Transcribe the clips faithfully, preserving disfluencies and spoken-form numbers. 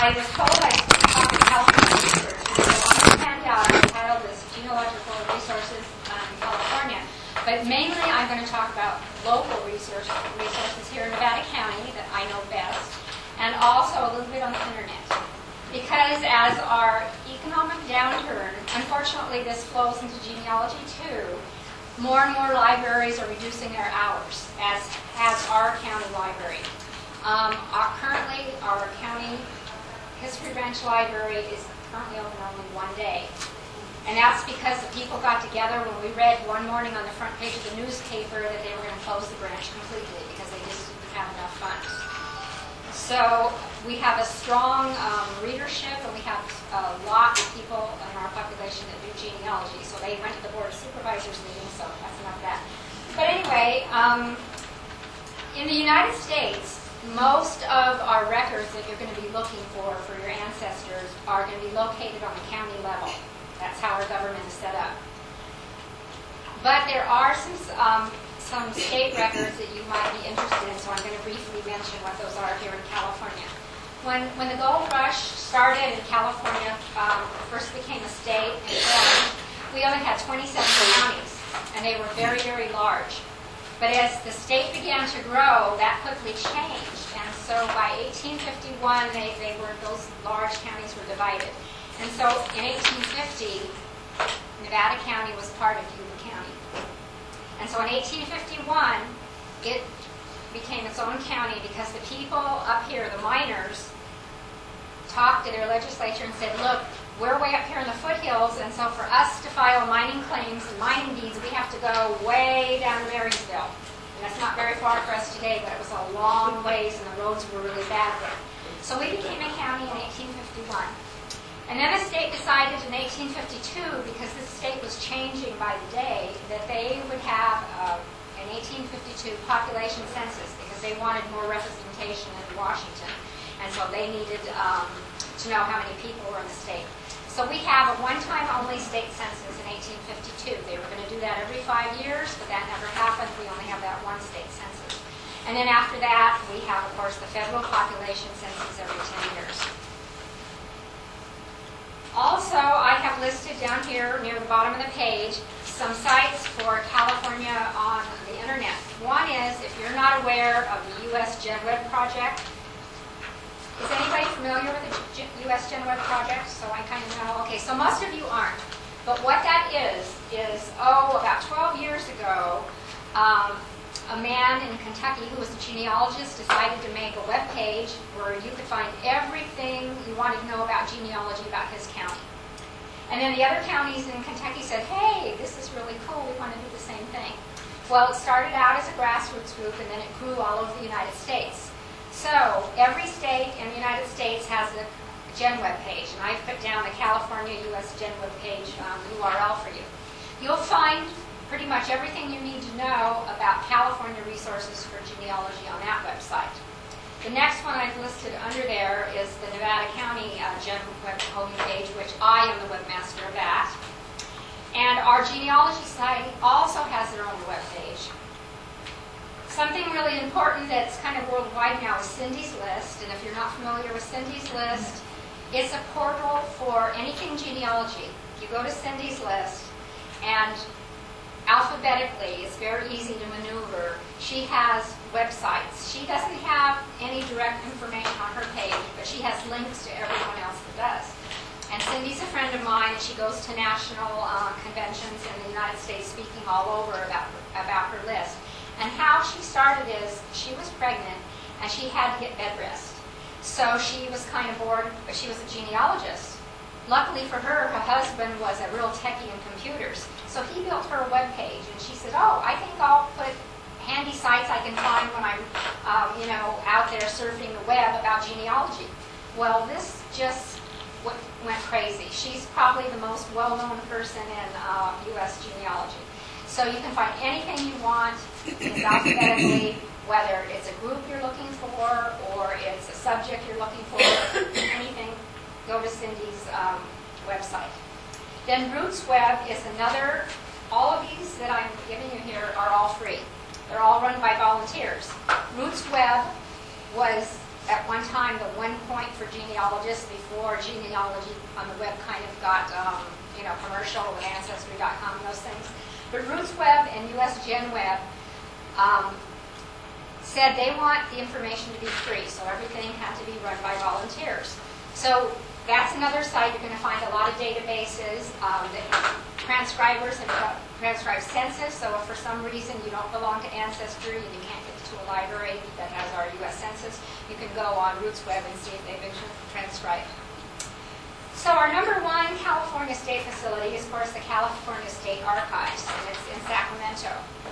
I was told I should talk about health research. And so on the handout, I titled this Genealogical Resources um, in California. But mainly I'm going to talk about local research, resources here in Nevada County that I know best, and also a little bit on the internet. Because as our economic downturn, unfortunately this flows into genealogy too, more and more libraries are reducing their hours, as has our county library. Um, our, currently, our county history branch library is currently open only one day. And that's because the people got together when we read one morning on the front page of the newspaper that they were going to close the branch completely because they just didn't have enough funds. So we have a strong um, readership, and we have a lot of people in our population that do genealogy. So they went to the Board of Supervisors meeting, so that's enough of that. But anyway, um, in the United States, most of our records that you're going to be looking for for your ancestors are going to be located on the county level. That's how our government is set up. But there are some um, some state records that you might be interested in, so I'm going to briefly mention what those are here in California. When when the gold rush started in California, um, first became a state, and then we only had twenty-seven counties, and they were very, very large. But as the state began to grow, that quickly changed. And so by eighteen fifty-one, they, they were, those large counties were divided. And so in eighteen fifty, Nevada County was part of Yuba County. And so in eighteen fifty-one, it became its own county because the people up here, the miners, talked to their legislature and said, look, we're way up here in the foothills, and so for us to file mining claims and mining deeds, we have to go way down to Marysville. And that's not very far for us today, but it was a long ways, and the roads were really bad there. So we became a county in eighteen fifty-one. And then the state decided in eighteen fifty-two, because this state was changing by the day, that they would have uh, an eighteen fifty-two population census because they wanted more representation in Washington. And so they needed um, to know how many people were in the state. So we have a one-time only state census in eighteen fifty-two. They were going to do that every five years, but that never happened. We only have that one state census. And then after that, we have, of course, the federal population census every ten years. Also, I have listed down here near the bottom of the page some sites for California on the internet. One is, if you're not aware of the U S GenWeb project, is anybody familiar with the U S GenWeb project? So I kind of know. Okay, so most of you aren't. But what that is, is, oh, about twelve years ago, um, a man in Kentucky who was a genealogist decided to make a web page where you could find everything you wanted to know about genealogy about his county. And then the other counties in Kentucky said, hey, this is really cool, we want to do the same thing. Well, it started out as a grassroots group, and then it grew all over the United States. So every state in the United States has a GenWeb page, and I've put down the California U S GenWeb page um, U R L for you. You'll find pretty much everything you need to know about California resources for genealogy on that website. The next one I've listed under there is the Nevada County uh, GenWeb homepage, which I am the webmaster of that. And our genealogy site also has their own webpage. Something really important that's kind of worldwide now is Cindy's List, and if you're not familiar with Cindy's List, it's a portal for anything genealogy. You go to Cindy's List, and alphabetically, it's very easy to maneuver. She has websites. She doesn't have any direct information on her page, but she has links to everyone else that does. And Cindy's a friend of mine, and she goes to national uh, conventions in the United States speaking all over about her, about her list. And how she started is, she was pregnant, and she had to get bed rest. So she was kind of bored, but she was a genealogist. Luckily for her, her husband was a real techie in computers. So he built her a web page, and she said, oh, I think I'll put handy sites I can find when I'm, um, you know, out there surfing the web about genealogy. Well, this just went crazy. She's probably the most well-known person in uh, U S genealogy. So you can find anything you want, it's alphabetically, whether it's a group you're looking for or it's a subject you're looking for, anything, go to Cindy's um, website. Then RootsWeb is another, all of these that I'm giving you here are all free. They're all run by volunteers. RootsWeb was at one time the one point for genealogists before genealogy on the web kind of got, um, you know, commercial with Ancestry dot com and those things. But RootsWeb and U S Gen Web um, said they want the information to be free, so everything had to be run by volunteers. So that's another site. You're going to find a lot of databases um, that transcribers have transcribed census. So if for some reason you don't belong to Ancestry and you can't get to a library that has our U S Census, you can go on RootsWeb and see if they've been transcribed. So our number one California state facility is, of course, the California State Archives, and it's in Sacramento.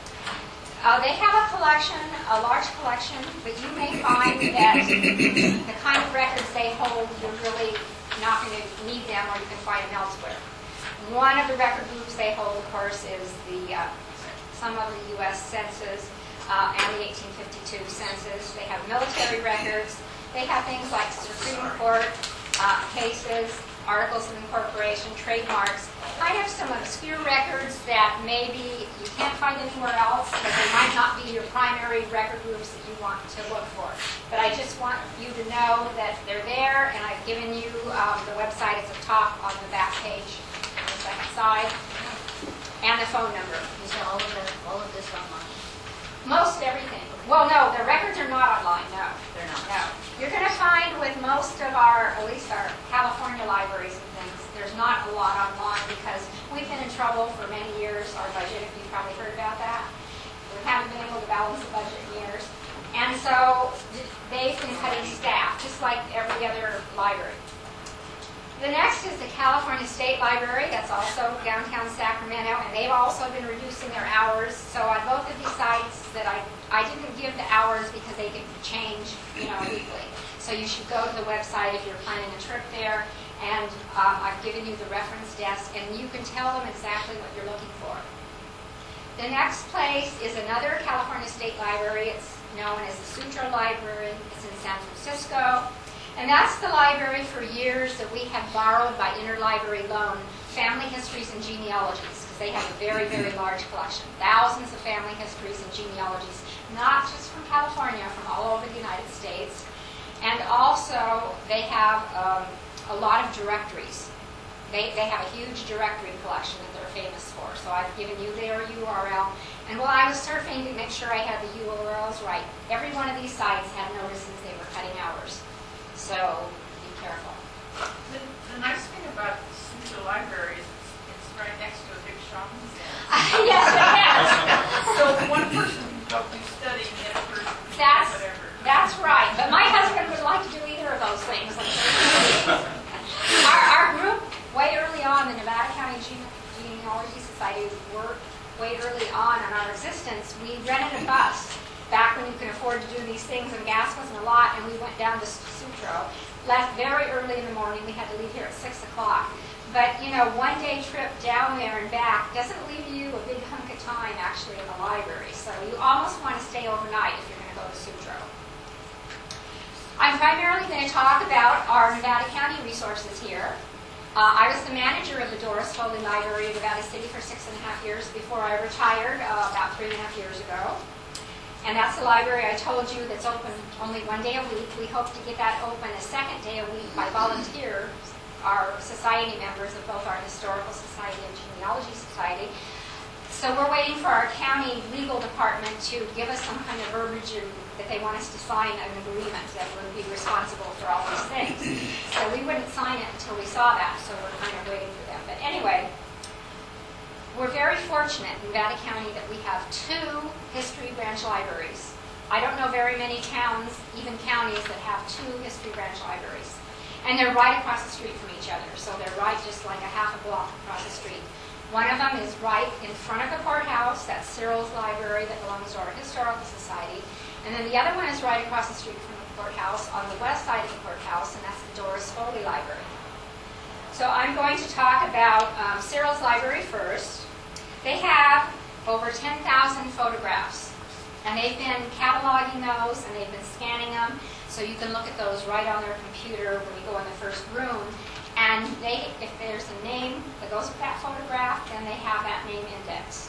Uh, they have a collection, a large collection, but you may find that the kind of records they hold, you're really not going to need them, or you can find them elsewhere. One of the record groups they hold, of course, is the uh, some of the U S Census uh, and the eighteen fifty-two Census. They have military records. They have things like Supreme Court uh, cases, articles of incorporation, trademarks, kind of some obscure records that maybe you can't find anywhere else, but they might not be your primary record groups that you want to look for. But I just want you to know that they're there, and I've given you um, the website at the top on the back page, on the second side, and the phone number. You said all of, the, all of this online? Most everything. Well, no, the records are not online, no. They're not? No. You're going to find with most of our, at least our California libraries and things, there's not a lot online because we've been in trouble for many years. Our budget, if you've probably heard about that, we haven't been able to balance the budget in years. And so they've been cutting staff, just like every other library. The next is the California State Library. That's also downtown Sacramento, and they've also been reducing their hours. So on both of these sites that I, I didn't give the hours because they could change, you know, weekly. So you should go to the website if you're planning a trip there, and um, I've given you the reference desk, and you can tell them exactly what you're looking for. The next place is another California State Library. It's known as the Sutro Library. It's in San Francisco. And that's the library for years that we have borrowed by interlibrary loan, family histories and genealogies, because they have a very, very large collection. Thousands of family histories and genealogies, not just from California, from all over the United States. And also, they have um, a lot of directories. They, they have a huge directory collection that they're famous for. So I've given you their U R L. And while I was surfing to make sure I had the U R Ls right, every one of these sites had notices they were cutting hours. So be careful. The, the nice thing about the Sutro Library is it's, it's right next to a big shopping center. Yes, it is. So one person can help you study and the other person can That's, whatever. that's right. But my husband would like to do either of those things. our, our group, way early on, the Nevada County Gene, Genealogy Society, worked way early on in our existence. We rented a bus back when you could afford to do these things and gas wasn't a lot, and we went down to Sutro. Left very early in the morning. We had to leave here at six o'clock. But, you know, one day trip down there and back doesn't leave you a big hunk of time actually in the library. So you almost want to stay overnight if you're going to go to Sutro. I'm primarily going to talk about our Nevada County resources here. Uh, I was the manager of the Doris Foley Library in Nevada City for six and a half years before I retired uh, about three and a half years ago. And that's the library I told you that's open only one day a week. We hope to get that open a second day a week by volunteers, our society members of both our Historical Society and Genealogy Society. So we're waiting for our county legal department to give us some kind of verbiage that they want us to sign an agreement that would be responsible for all these things. So we wouldn't sign it until we saw that, so we're kind of waiting for them. But anyway, we're very fortunate in Nevada County that we have two history branch libraries. I don't know very many towns, even counties, that have two history branch libraries. And they're right across the street from each other, so they're right just like a half a block across the street. One of them is right in front of the courthouse. That's Cyril's library that belongs to our Historical Society. And then the other one is right across the street from the courthouse on the west side of the courthouse, and that's the Doris Foley Library. So I'm going to talk about um, Cyril's library first. They have over ten thousand photographs, and they've been cataloging those, and they've been scanning them, so you can look at those right on their computer when you go in the first room. And they, if there's a name that goes with that photograph, then they have that name indexed.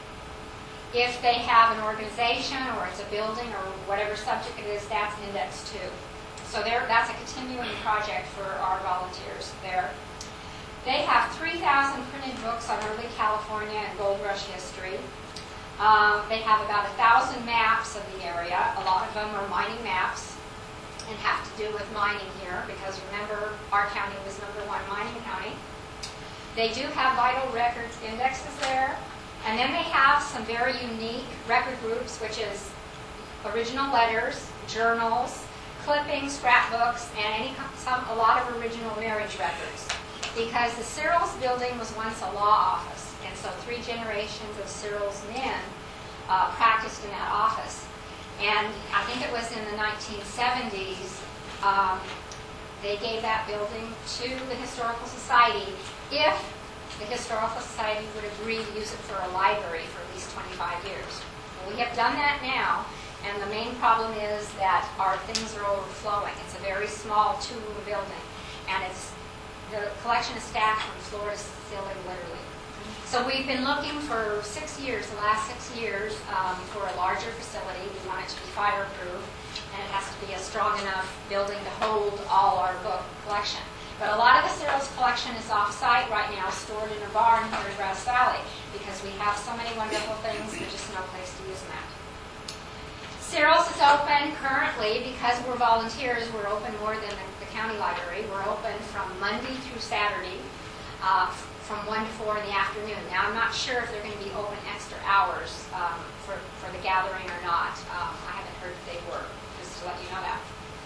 If they have an organization or it's a building or whatever subject it is, that's indexed too. So there, that's a continuing project for our volunteers there. They have three thousand printed books on early California and gold rush history. Um, they have about one thousand maps of the area. A lot of them are mining maps and have to do with mining here because remember, our county was number one mining county. They do have vital records indexes there. And then they have some very unique record groups, which is original letters, journals, clippings, scrapbooks, and any some a lot of original marriage records. Because the Searles building was once a law office, and so three generations of Searles men uh, practiced in that office. And I think it was in the nineteen seventies, um, they gave that building to the Historical Society if the Historical Society would agree to use it for a library for at least twenty-five years. Well, we have done that now, and the main problem is that our things are overflowing. It's a very small two-room building, and it's the collection is stacked from floor to ceiling, literally. So we've been looking for six years, the last six years, um, for a larger facility. We want it to be fireproof, and it has to be a strong enough building to hold all our book collection. But a lot of the Searles collection is off-site right now, stored in a barn here in Grass Valley, because we have so many wonderful things, there's just no place to use them at. Searles is open currently, because we're volunteers, we're open more than the, the county library. We're open from Monday through Saturday, uh, from one to four in the afternoon. Now, I'm not sure if they're going to be open extra hours um, for, for the gathering or not. Um, I haven't heard if they were, just to let you know that.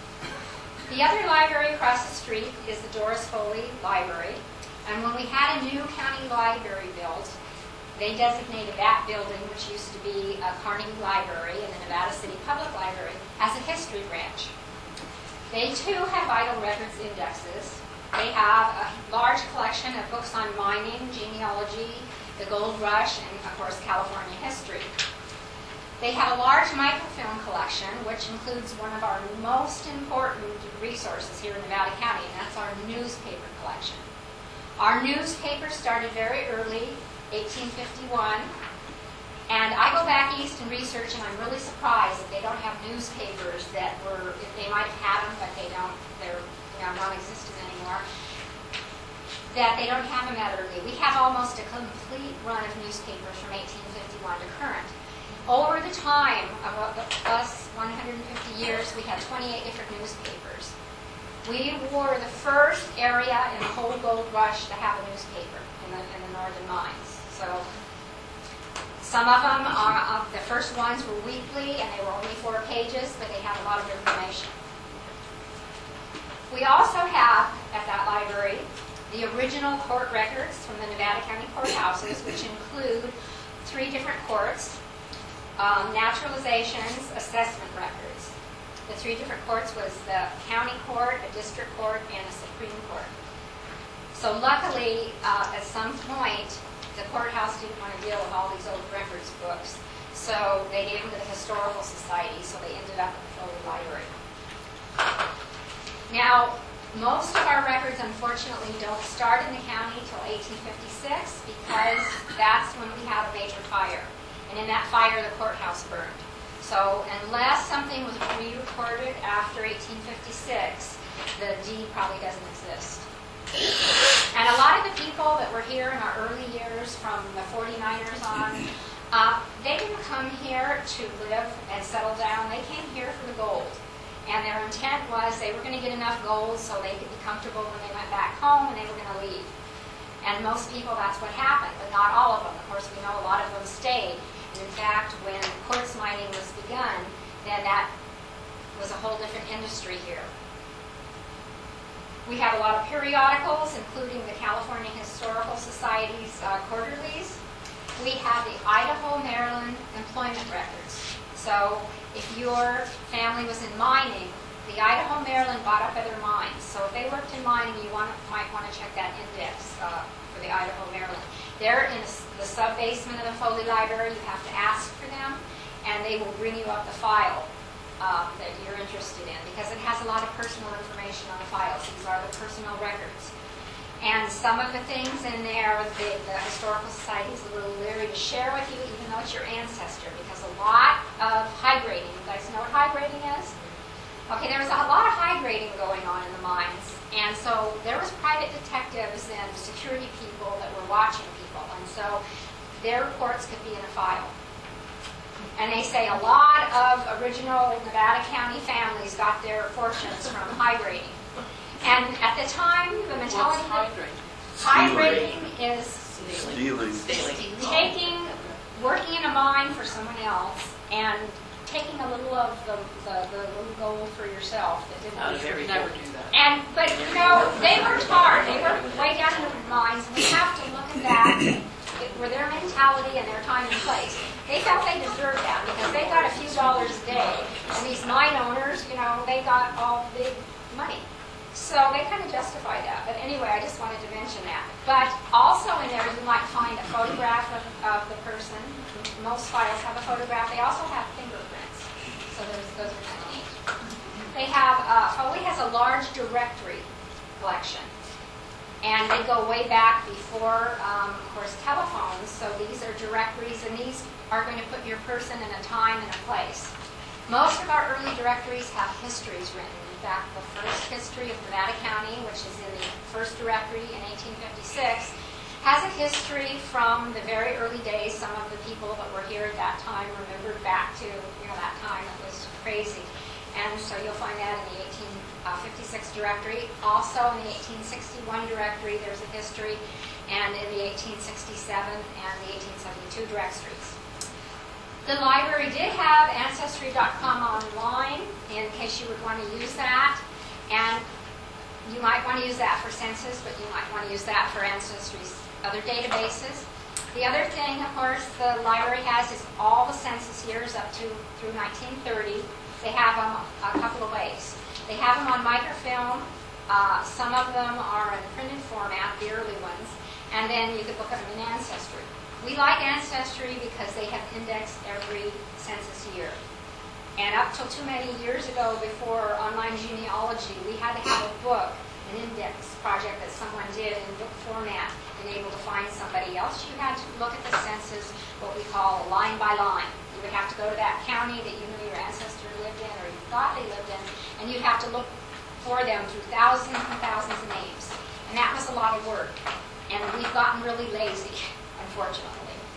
The other library across the street is the Doris Foley Library. And when we had a new county library built, they designated that building, which used to be a Carnegie Library and the Nevada City Public Library, as a history branch. They too have vital records indexes. They have a large collection of books on mining, genealogy, the gold rush, and of course California history. They have a large microfilm collection, which includes one of our most important resources here in Nevada County, and that's our newspaper collection. Our newspaper started very early, eighteen fifty-one, and I go back east and research, and I'm really surprised that they don't have newspapers that were, they might have had them, but they don't, they're you know, non-existent anymore, that they don't have them that early. We have almost a complete run of newspapers from eighteen fifty-one to current. Over the time of us one hundred fifty years, we have twenty-eight different newspapers. We were the first area in the whole gold rush to have a newspaper in the, in the northern mines. So some of them, are, uh, the first ones were weekly, and they were only four pages, but they had a lot of information. We also have, at that library, the original court records from the Nevada County courthouses, which include three different courts, um, naturalizations, assessment records. The three different courts was the county court, a district court, and a Supreme Court. So luckily, uh, at some point, the courthouse didn't want to deal with all these old records books, so they gave them to the Historical Society, so they ended up at the Foley Library. Now, most of our records, unfortunately, don't start in the county until eighteen fifty-six, because that's when we had a major fire. And in that fire, the courthouse burned. So unless something was re-recorded after eighteen fifty-six, the deed probably doesn't exist. And a lot of the people that were here in our early years, from the forty-niners on, uh, they didn't come here to live and settle down. They came here for the gold. And their intent was they were going to get enough gold so they could be comfortable when they went back home, and they were going to leave. And most people, that's what happened, but not all of them. Of course, we know a lot of them stayed. And in fact, when quartz mining was begun, then that was a whole different industry here. We have a lot of periodicals, including the California Historical Society's uh, quarterlies. We have the Idaho, Maryland employment records. So if your family was in mining, the Idaho, Maryland bought up other mines. So if they worked in mining, you want to, might want to check that index uh, for the Idaho, Maryland. They're in the sub-basement of the Foley Library. You have to ask for them, and they will bring you up the file um, that you're interested in, because it has a lot of personal information on the files. These are the personal records. And some of the things in there, the, the Historical Society is a little leery to share with you, even though it's your ancestor, because a lot of high grading, you guys know what high grading is? Okay, there was a lot of high grading And so there was private detectives and security people that were watching people. And so their reports could be in a file. And they say a lot of original Nevada County families got their fortunes from high grading. And at the time, the mentality... What's high grade? High grading is Stealing. Stealing. taking, working in a mine for someone else and taking a little of the, the, the little gold for yourself that didn't I would need to be never do that. And, but, you know, they worked hard. They worked way down in the mines. And we have to look at that it, were their mentality and their time and place. They felt they deserved that because they got a few dollars a day. And these mine owners, you know, they got all the big money. So they kind of justify that. But anyway, I just wanted to mention that. But also in there, you might find a photograph of, of the person. Most files have a photograph. They also have fingerprints. So those, those are kind of neat. They have, uh, Foley has a large directory collection. And they go way back before, um, of course, telephones. So these are directories, and these are going to put your person in a time and a place. Most of our early directories have histories written. In fact, the first history of Nevada County, which is in the first directory in eighteen fifty-six, has a history from the very early days. Some of the people that were here at that time remembered back to, you know, that time. It was crazy. And so you'll find that in the eighteen fifty-six directory. Also in the eighteen sixty-one directory, there's a history, and in the eighteen sixty-seven and the eighteen seventy-two directories. The library did have Ancestry dot com online in case you would want to use that. And you might want to use that for census, but you might want to use that for Ancestry's other databases. The other thing, of course, the library has is all the census years up to through nineteen thirty. They have them a couple of ways. They have them on microfilm. Uh, some of them are in printed format, the early ones. And then you could look at them in Ancestry. We like Ancestry because they have indexed every census year. And up till too many years ago, before online genealogy, we had to have a book, an index project that someone did in book format, and able to find somebody else. You had to look at the census, what we call line by line. You would have to go to that county that you knew your ancestor lived in, or you thought they lived in, and you'd have to look for them through thousands and thousands of names. And that was a lot of work. And we've gotten really lazy, unfortunately.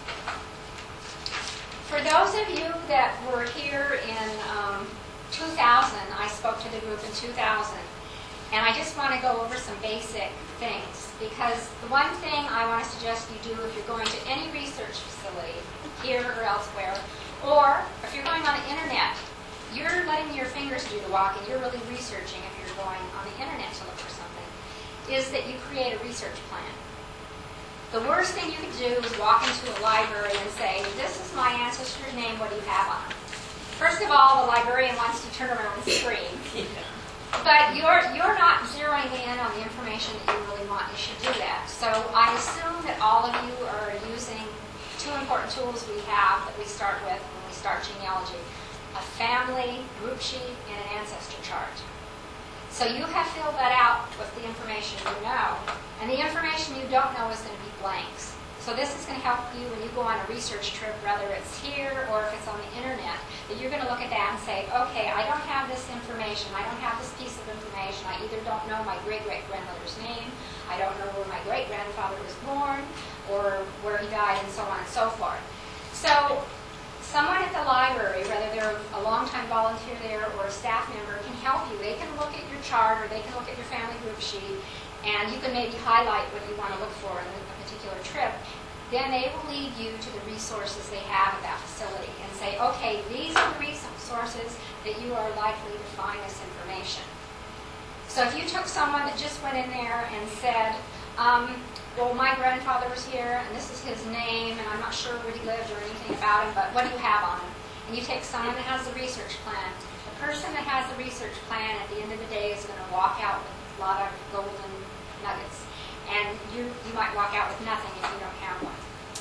For those of you that were here in um, two thousand, I spoke to the group in two thousand, and I just want to go over some basic things, because the one thing I want to suggest you do if you're going to any research facility, here or elsewhere, or if you're going on the internet, you're letting your fingers do the walking, you're really researching if you're going on the internet to look for something, is that you create a research plan. The worst thing you could do is walk into a library and say, this is my ancestor's name, what do you have on him? First of all, the librarian wants to turn around and scream. But you're, you're not zeroing in on the information that you really want. You should do that. So I assume that all of you are using two important tools we have that we start with when we start genealogy. A family group sheet and an ancestor chart. So you have filled that out with the information you know. And the information you don't know is going to be blanks. So this is going to help you when you go on a research trip, whether it's here or if it's on the internet, that you're going to look at that and say, okay, I don't have this information. I don't have this piece of information. I either don't know my great-great-grandmother's name, I don't know where my great-grandfather was born, or where he died, and so on and so forth. So someone at the library, whether they're a longtime volunteer there or a staff member, can help you. They can look at your chart or they can look at your family group sheet, and you can maybe highlight what you want to look for in a particular trip. Then they will lead you to the resources they have at that facility and say, okay, these are the resources that you are likely to find this information. So if you took someone that just went in there and said, um, well, my grandfather was here, and this is his name, and I'm not sure where he lived or anything about him, but what do you have on him? And you take someone that has the research plan. The person that has the research plan at the end of the day is going to walk out with a lot of golden nuggets. And you, you might walk out with nothing if you don't have one.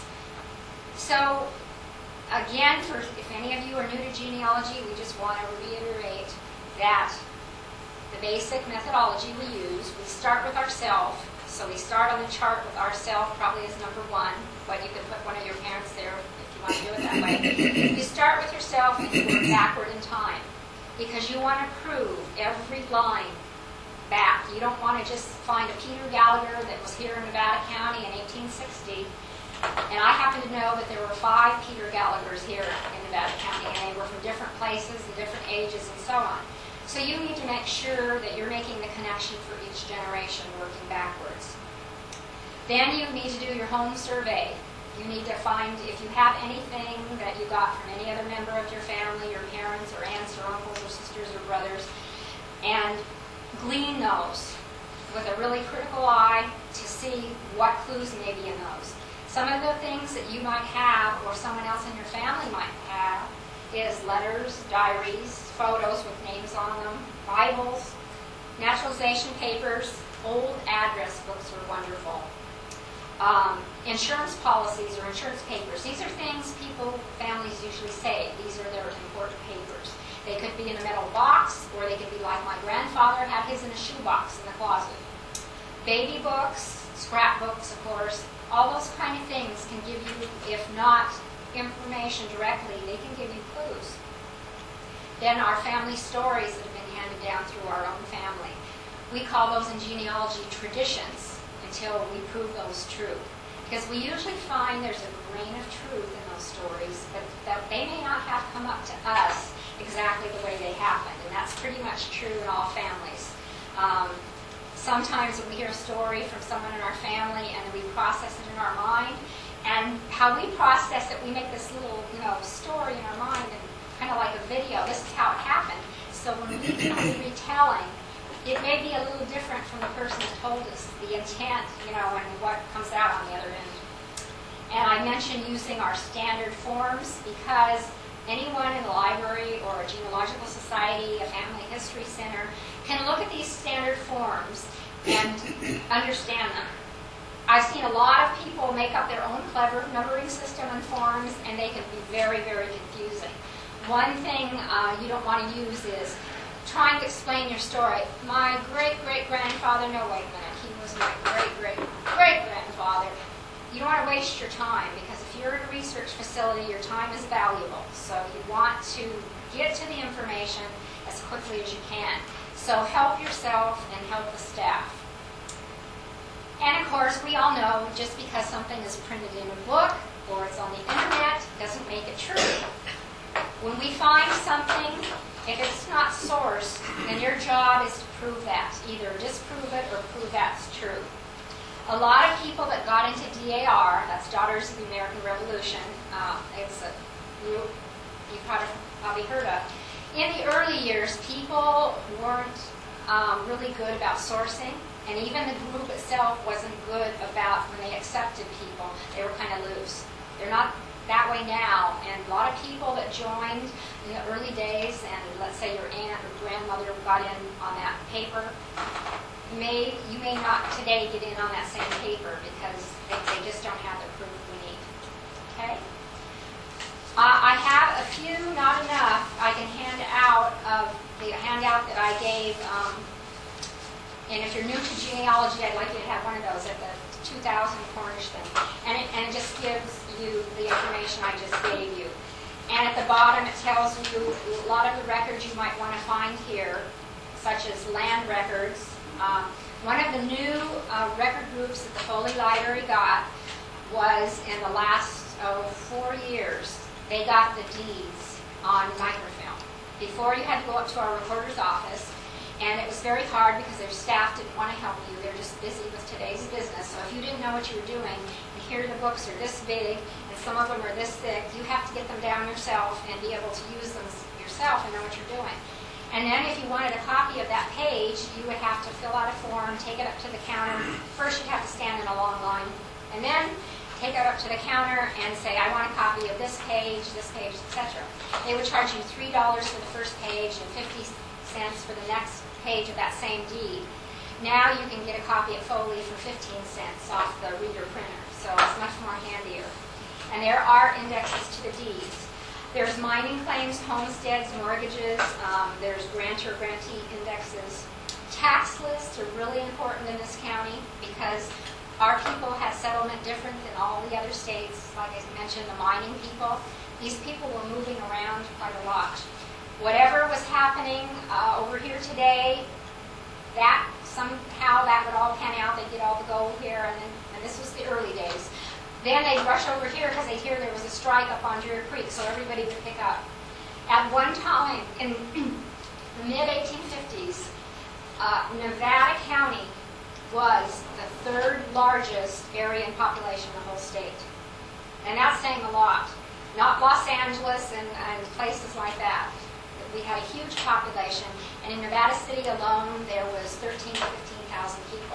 So, again, for, if any of you are new to genealogy, we just want to reiterate that the basic methodology we use, we start with ourselves. So we start on the chart with ourself probably as number one, but you can put one of your parents there if you want to do it that way. You start with yourself and you work backward in time, because you want to prove every line back. You don't want to just find a Peter Gallagher that was here in Nevada County in eighteen sixty. And I happen to know that there were five Peter Gallaghers here in Nevada County, and they were from different places and different ages and so on. So you need to make sure that you're making the connection for each generation working backwards. Then you need to do your home survey. You need to find if you have anything that you got from any other member of your family, your parents or aunts or uncles or sisters or brothers, and glean those with a really critical eye to see what clues may be in those. Some of the things that you might have or someone else in your family might have is letters, diaries, photos with names on them, Bibles, naturalization papers, old address books are wonderful. Um, insurance policies or insurance papers. These are things people, families usually say. These are their important papers. They could be in a metal box, or they could be like my grandfather had his in a shoebox in the closet. Baby books, scrapbooks, of course, all those kind of things can give you, if not information directly, they can give you clues. Then our family stories that have been handed down through our own family. We call those in genealogy traditions until we prove those true. Because we usually find there's a grain of truth in those stories, but that they may not have come up to us exactly the way they happened. And that's pretty much true in all families. Um, sometimes when we hear a story from someone in our family and we process it in our mind, and how we process it, we make this little, you know, story in our mind and kind of like a video. This is how it happened. So when we do the retelling, it may be a little different from the person that told us, the intent, you know, and what comes out on the other end. And I mentioned using our standard forms because anyone in the library or a genealogical society, a family history center, can look at these standard forms and understand them. I've seen a lot of people make up their own clever numbering system and forms, and they can be very, very confusing. One thing uh, you don't want to use is trying to explain your story. My great-great-grandfather, no, wait a minute, he was my great-great-great-grandfather. You don't want to waste your time, because if you're in a research facility, your time is valuable. So you want to get to the information as quickly as you can. So help yourself and help the staff. And of course, we all know just because something is printed in a book or it's on the internet doesn't make it true. When we find something, if it's not sourced, then your job is to prove that. Either disprove it or prove that's true. A lot of people that got into D A R, that's Daughters of the American Revolution, uh, it's a group you've probably, probably heard of. In the early years, people weren't um, really good about sourcing. And even the group itself wasn't good about when they accepted people. They were kind of loose. They're not that way now. And a lot of people that joined in the early days, and let's say your aunt or grandmother got in on that paper, may, you may not today get in on that same paper because they, they just don't have the proof we need. Okay? Uh, I have a few, not enough, I can hand out of the handout that I gave. Um, And if you're new to genealogy, I'd like you to have one of those at the two thousand Cornish thing. And it, and it just gives you the information I just gave you. And at the bottom, it tells you a lot of the records you might want to find here, such as land records. Um, one of the new uh, record groups that the Foley Library got was in the last oh, four years. They got the deeds on microfilm. Before, you had to go up to our recorder's office. And it was very hard because their staff didn't want to help you. They're just busy with today's business. So if you didn't know what you were doing, and here the books are this big, and some of them are this thick, you have to get them down yourself and be able to use them yourself and know what you're doing. And then if you wanted a copy of that page, you would have to fill out a form, take it up to the counter. First, you'd have to stand in a long line, and then take it up to the counter and say, I want a copy of this page, this page, et cetera. They would charge you three dollars for the first page and fifty cents for the next page of that same deed. Now you can get a copy at Foley for fifteen cents off the reader printer, so it's much more handier. And there are indexes to the deeds. There's mining claims, homesteads, mortgages, um, there's grantor-grantee indexes. Tax lists are really important in this county because our people have settlement different than all the other states. Like I mentioned, the mining people, these people were moving around quite a lot. Whatever was happening uh, over here today, that somehow that would all pan out. They'd get all the gold here, and then, and this was the early days. Then they'd rush over here because they'd hear there was a strike up on Deer Creek, so everybody would pick up. At one time, in the mid eighteen fifties, uh, Nevada County was the third largest area in population in the whole state. And that's saying a lot. Not Los Angeles and, and places like that. We had a huge population, and in Nevada City alone, there was thirteen to fifteen thousand people.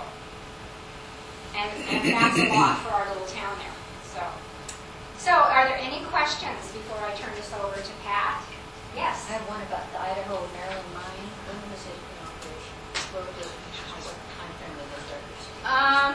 And, and that's a lot for our little town there. So, so are there any questions before I turn this over to Pat? Yes? I have one about the Idaho Maryland mine. When was it in operation? What was it? What time frame did they start? Um,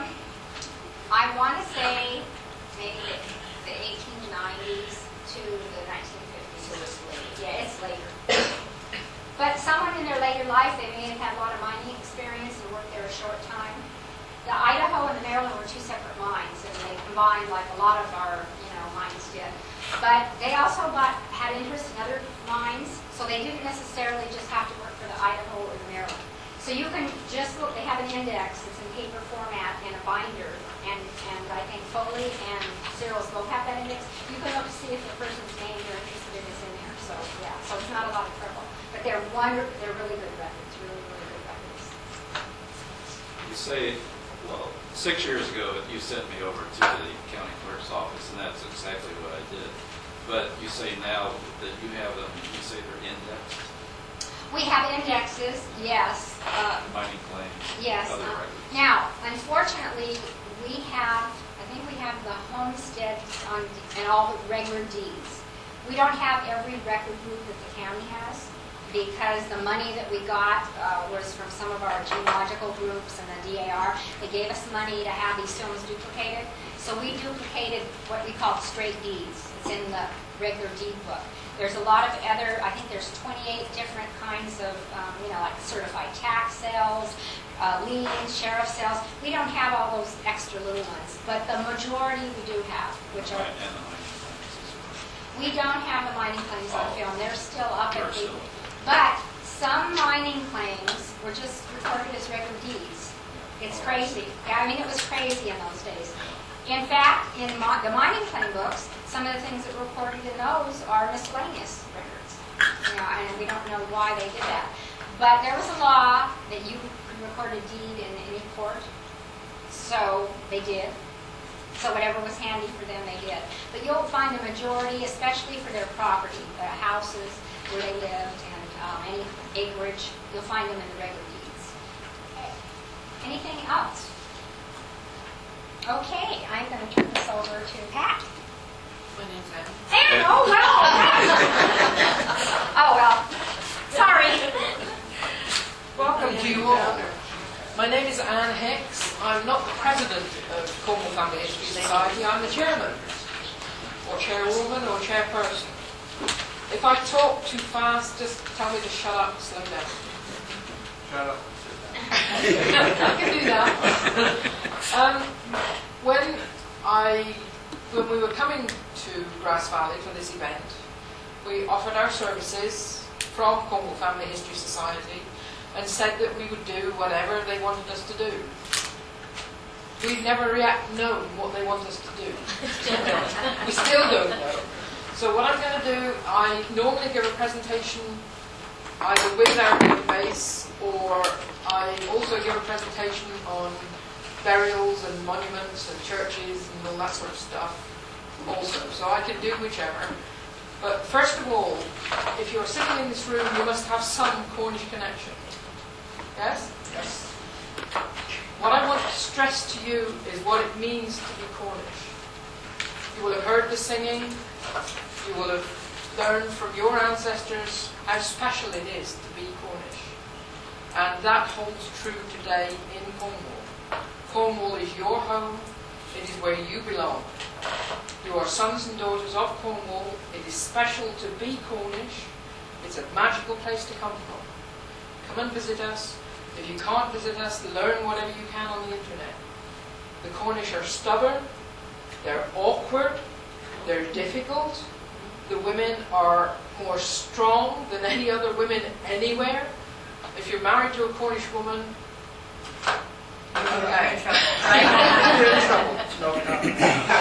I want to say maybe the eighteen nineties to the nineteen fifties. So it's late. Yeah, it's later. But someone in their later life, they may have had a lot of mining experience and worked there a short time. The Idaho and the Maryland were two separate mines, and they combined like a lot of our, you know, mines did. But they also got, had interest in other mines, so they didn't necessarily just have to work for the Idaho or the Maryland. So you can just look, they have an index, it's in paper format and a binder, and, and I think Foley and Cyril's both have that index. You can look to see if the person's name you're interested in is in there. So yeah, so it's not a lot of trouble. But they're wonderful, they're really good records, really, really good records. You say, well, six years ago, you sent me over to the county clerk's office, and that's exactly what I did. But you say now that you have them, you say they're indexed? We have indexes, yes. Uh, Mining claims? yes. Other Uh, records? now, unfortunately, we have, I think we have the homesteads on, and all the regular deeds. We don't have every record group that the county has, because the money that we got uh, was from some of our genealogical groups and the D A R. They gave us money to have these stones duplicated. So we duplicated what we call straight deeds. It's in the regular deed book. There's a lot of other, I think there's twenty-eight different kinds of, um, you know, like certified tax sales, uh, liens, sheriff sales. We don't have all those extra little ones, but the majority we do have, which are, Right, and the mining claims as well. we don't have the mining claims on Oh. film. They're still up They're at the, still- but some mining claims were just recorded as regular deeds. It's crazy. Yeah, I mean, it was crazy in those days. In fact, in mi- the mining claim books, some of the things that were recorded in those are miscellaneous records. You know, and we don't know why they did that. But there was a law that you could record a deed in any court, so they did. So whatever was handy for them, they did. But you'll find the majority, especially for their property, the houses where they lived, and um, any acreage, you'll find them in the regular deeds. Anything else? Okay, I'm going to turn this over to Pat. My name's Anne. And, oh, well. Oh, well. Sorry. Welcome to you all. My name is Anne Hicks. I'm not the president of Cornwall Family History Society. I'm the chairman, or chairwoman, or chairperson. If I talk too fast, just tell me to shut up and slow down. Shut up. I can do that. Um, when I, when we were coming to Grass Valley for this event, we offered our services from Cornwall Family History Society and said that we would do whatever they wanted us to do. We've never yet known what they want us to do. We still don't know. So what I'm going to do, I normally give a presentation either with our database, or I also give a presentation on burials and monuments and churches and all that sort of stuff also. So I can do whichever. But first of all, if you're sitting in this room, you must have some Cornish connection. Yes? Yes. What I want to stress to you is what it means to be Cornish. You will have heard the singing. You will have learned from your ancestors how special it is to be Cornish. And that holds true today in Cornwall. Cornwall is your home. It is where you belong. You are sons and daughters of Cornwall. It is special to be Cornish. It's a magical place to come from. Come and visit us. If you can't visit us, learn whatever you can on the internet. The Cornish are stubborn. They're awkward. They're difficult. The women are more strong than any other women anywhere. If you're married to a Cornish woman, Okay. You're in trouble.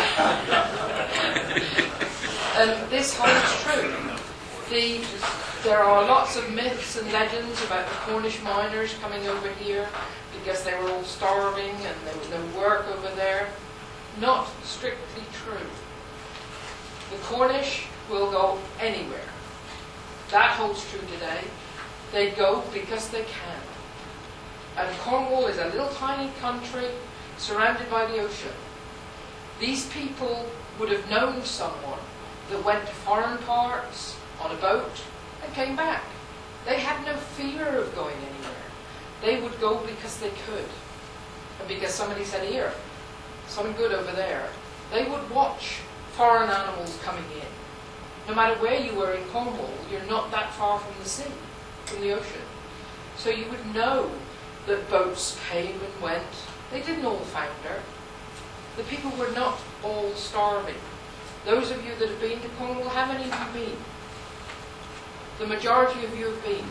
And this holds true. The, there are lots of myths and legends about the Cornish miners coming over here because they were all starving and there was no work over there. Not strictly true. The Cornish will go anywhere. That holds true today. They go because they can. And Cornwall is a little tiny country surrounded by the ocean. These people would have known someone that went to foreign parts on a boat and came back. They had no fear of going anywhere. They would go because they could. And because somebody said, here, something good over there. They would watch foreign animals coming in. No matter where you were in Cornwall, you're not that far from the sea, from the ocean. So you would know that boats came and went. They didn't all founder. The people were not all starving. Those of you that have been to Cornwall, how many have you been? The majority of you have been.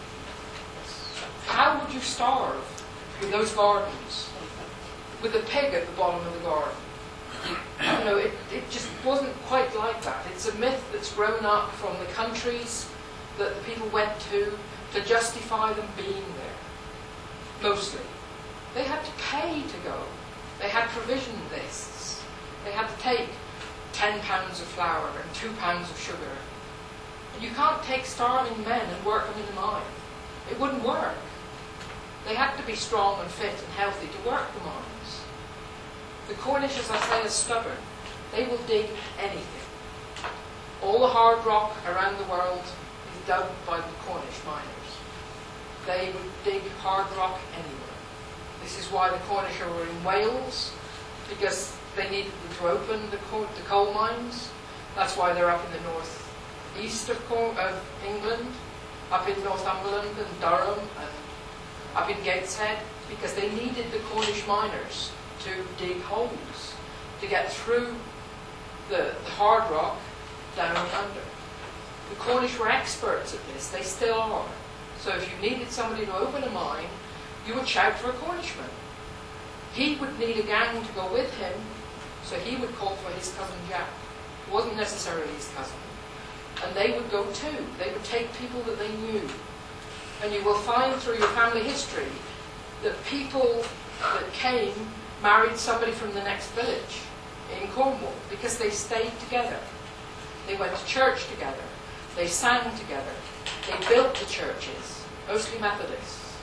How would you starve with those gardens? With a pig at the bottom of the garden? You know, it, it just wasn't quite like that. It's a myth that's grown up from the countries that the people went to to justify them being there. Mostly. They had to pay to go. They had provision lists. They had to take ten pounds of flour and two pounds of sugar. And you can't take starving men and work them in the mine. It wouldn't work. They had to be strong and fit and healthy to work the mines. The Cornish, as I say, are stubborn. They will dig anything. All the hard rock around the world is dug by the Cornish miners. They would dig hard rock anywhere. This is why the Cornish are in Wales, because they needed them to open the coal, the coal mines. That's why they're up in the north east of, Cor of England, up in Northumberland and Durham and up in Gateshead, because they needed the Cornish miners to dig holes to get through the, the hard rock down under. The Cornish were experts at this. They still are. So if you needed somebody to open a mine, you would shout for a Cornishman. He would need a gang to go with him, so he would call for his cousin Jack. It wasn't necessarily his cousin. And they would go too. They would take people that they knew. And you will find through your family history that people that came married somebody from the next village in Cornwall because they stayed together. They went to church together. They sang together. They built the churches, mostly Methodists.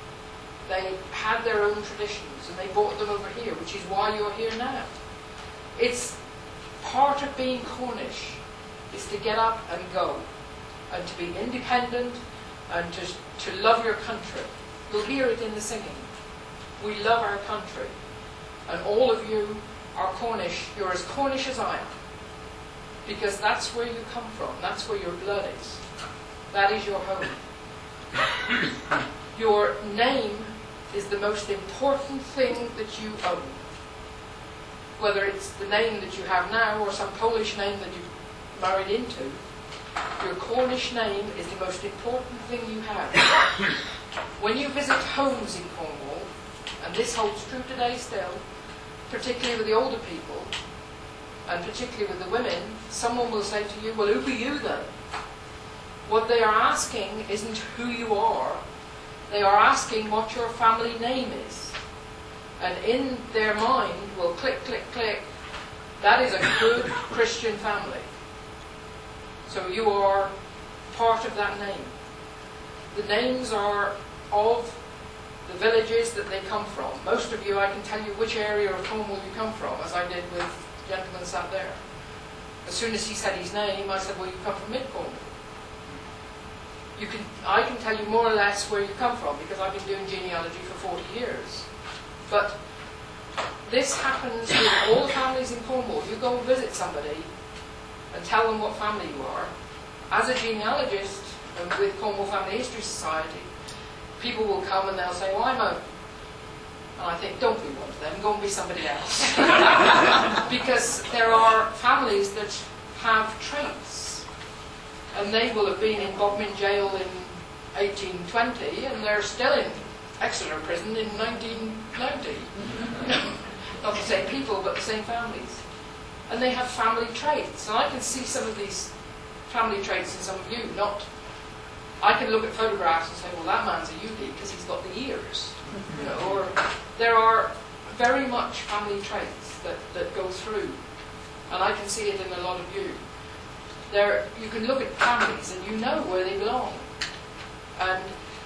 They had their own traditions and they brought them over here, which is why you're here now. It's part of being Cornish is to get up and go and to be independent and to, to love your country. You'll hear it in the singing. We love our country. And all of you are Cornish. You're as Cornish as I am. Because that's where you come from. That's where your blood is. That is your home. Your name is the most important thing that you own. Whether it's the name that you have now or some Polish name that you married into, your Cornish name is the most important thing you have. When you visit homes in Cornwall, and this holds true today still, particularly with the older people, and particularly with the women, someone will say to you, well, who are you then? What they are asking isn't who you are, they are asking what your family name is. And in their mind will click, click, click, that is a good Christian family. So you are part of that name. The names are of the villages that they come from. Most of you, I can tell you which area of Cornwall you come from, as I did with the gentleman sat there. As soon as he said his name, I said, well, you come from mid-Cornwall. You can, I can tell you more or less where you come from, because I've been doing genealogy for forty years. But this happens with all the families in Cornwall. You go and visit somebody and tell them what family you are. As a genealogist, and with Cornwall Family History Society, people will come and they'll say, well, I'm a... And I think, don't be one of them, go and be somebody else. Because there are families that have traits. And they will have been in Bodmin Jail in eighteen twenty, and they're still in Exeter prison in nineteen ninety. Not the same people, but the same families. And they have family traits. And I can see some of these family traits in some of you. Not, I can look at photographs and say, well, that man's a Udi because he's got the ears. You know, or there are very much family traits that, that go through. And I can see it in a lot of you. There, you can look at families and you know where they belong. And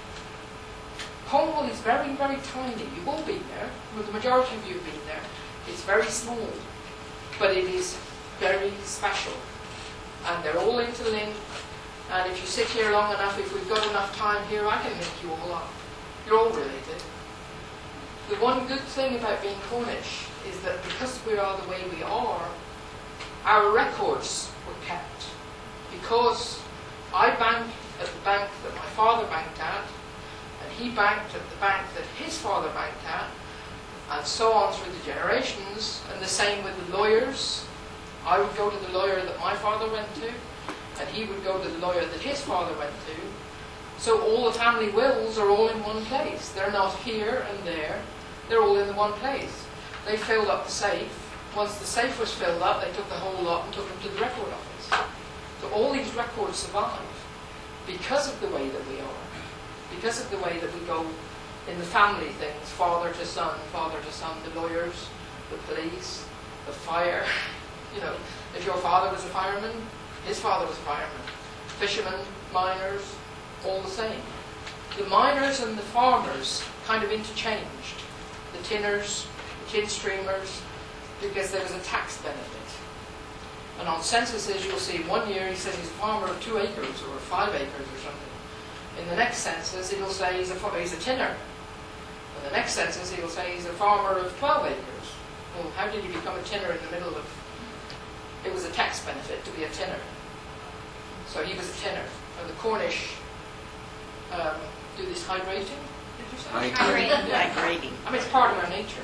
Cornwall is very, very tiny. You've all been there. Well, the majority of you have been there. It's very small, but it is very special. And they're all interlinked. And if you sit here long enough, if we've got enough time here, I can link you all up. You're all related. The one good thing about being Cornish is that because we are the way we are, our records were kept. Because I banked at the bank that my father banked at, and he banked at the bank that his father banked at, and so on through the generations, and the same with the lawyers. I would go to the lawyer that my father went to, and he would go to the lawyer that his father went to. So all the family wills are all in one place. They're not here and there. They're all in the one place. They filled up the safe. Once the safe was filled up, they took the whole lot and took them to the record office. So all these records survive because of the way that we are, because of the way that we go in the family things, father to son, father to son, the lawyers, the police, the fire. You know, if your father was a fireman, his father was a fireman. Fishermen, miners, all the same. The miners and the farmers kind of interchanged. The tinners, the tin streamers, because there was a tax benefit. And on censuses you'll see one year he says he's a farmer of two acres or five acres or something. In the next census it'll say he's a, he's a tinner. In the next census it'll say he's a farmer of twelve acres. Well, how did he become a tinner in the middle of... It was a tax benefit to be a tinner. So he was a tinner. And the Cornish um, do this hydrating, did you say? Hydrating. Hydrating. I mean, it's part of our nature.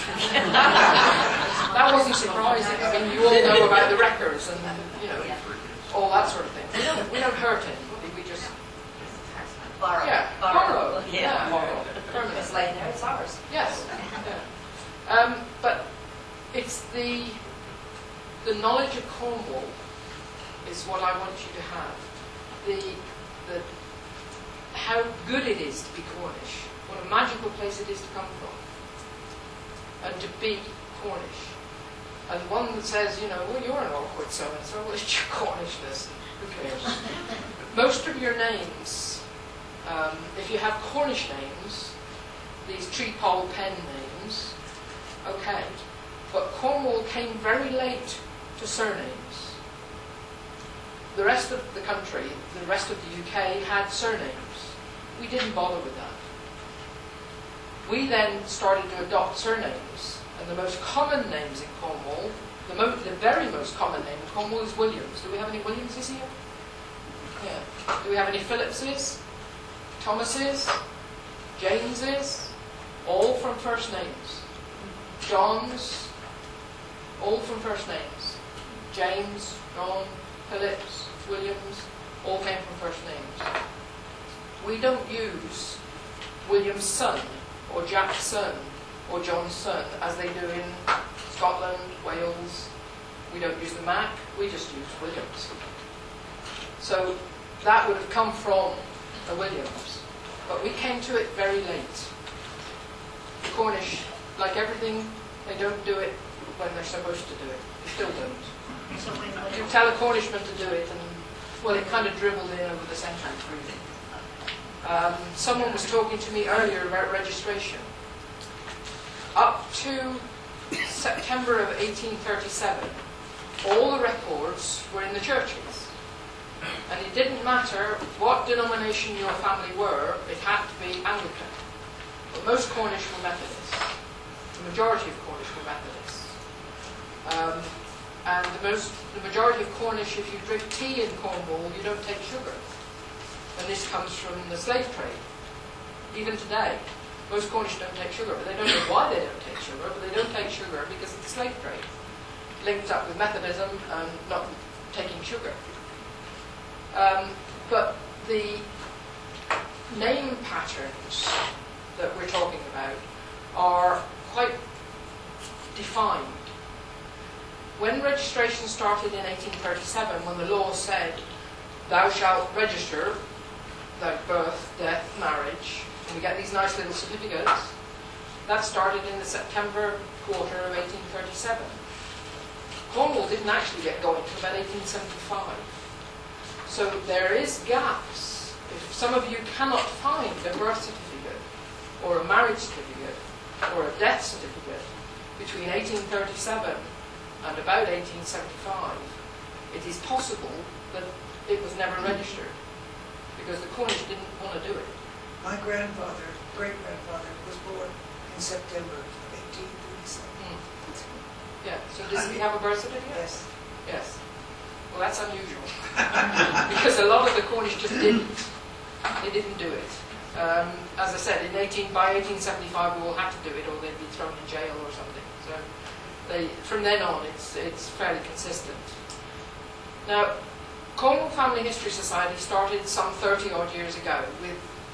That wasn't surprising. I mean, you all know about the records and, you know, all that sort of thing. We don't, we don't hurt anybody. We just... Borrow. Yeah, Borrow. borrow. Yeah. Yeah, borrow. It's Permanently. laying there, it's ours. Yes. Yeah. Um, but it's the the knowledge of Cornwall is what I want you to have. The the how good it is to be Cornish. What a magical place it is to come from. And to be Cornish. And one that says, you know, well, you're an awkward so-and-so, well, it's your Cornishness. Who cares? Most of your names, um, if you have Cornish names, these tree pole pen names, okay. But Cornwall came very late to surnames. The rest of the country, the rest of the U K had surnames. We didn't bother with that. We then started to adopt surnames, and the most common names in Cornwall, the, mo the very most common name in Cornwall is Williams. Do we have any Williamses here? Yeah. Do we have any Phillipses? Thomases? Jameses? All from first names. Johns? All from first names. James, John, Phillips, Williams, all came from first names. We don't use William's son, or Jack's son, or John's son, as they do in Scotland, Wales. We don't use the Mac, we just use Williams. So that would have come from the Williams. But we came to it very late. The Cornish, like everything, they don't do it when they're supposed to do it. They still don't. So when would You tell a Cornishman to do it, and, well, it kind of dribbled in over the centuries, really. Um, someone was talking to me earlier about registration. Up to September of eighteen thirty-seven, all the records were in the churches. And it didn't matter what denomination your family were, it had to be Anglican. But most Cornish were Methodists. The majority of Cornish were Methodists. Um, and the, most, the majority of Cornish, if you drink tea in Cornwall, you don't take sugar. And this comes from the slave trade. Even today, most Cornish don't take sugar, but they don't know why they don't take sugar, but they don't take sugar because of the slave trade. Linked up with Methodism and not taking sugar. Um, but the name patterns that we're talking about are quite defined. When registration started in eighteen thirty-seven, when the law said, thou shalt register thy birth, death, marriage, and we get these nice little certificates, that started in the September quarter of eighteen thirty-seven. Cornwall didn't actually get going until about eighteen seventy-five. So there is gaps. If some of you cannot find a birth certificate, or a marriage certificate, or a death certificate between eighteen thirty-seven and about eighteen seventy-five, it is possible that it was never registered, because the Cornish didn't want to do it. My grandfather, great-grandfather, was born in September of eighteen thirty-seven. Yeah, so does he have a birth certificate? Yes. Yes. Well, that's unusual. Because a lot of the Cornish just didn't. They didn't do it. Um, as I said, in eighteen, by eighteen seventy-five we will have to do it, or they'd be thrown in jail or something. So they, from then on, it's, it's fairly consistent. Now, Cornwall Family History Society started some thirty odd years ago with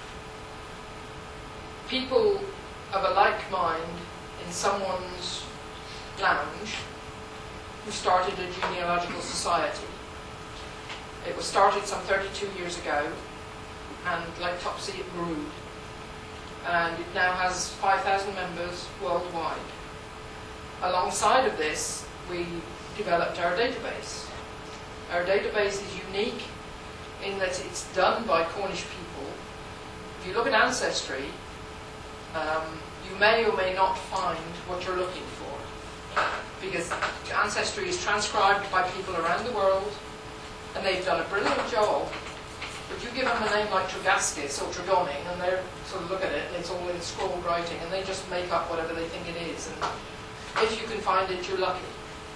people of a like mind in someone's lounge who started a genealogical society. It was started some thirty-two years ago, and like Topsy, it grew. And it now has five thousand members worldwide. Alongside of this, we developed our database. Our database is unique in that it's done by Cornish people. If you look at Ancestry, um, you may or may not find what you're looking for, because Ancestry is transcribed by people around the world, and they've done a brilliant job. But you give them a name like Tregaskis or Tregoning, and they sort of look at it, and it's all in scrolled writing, and they just make up whatever they think it is. And if you can find it, you're lucky.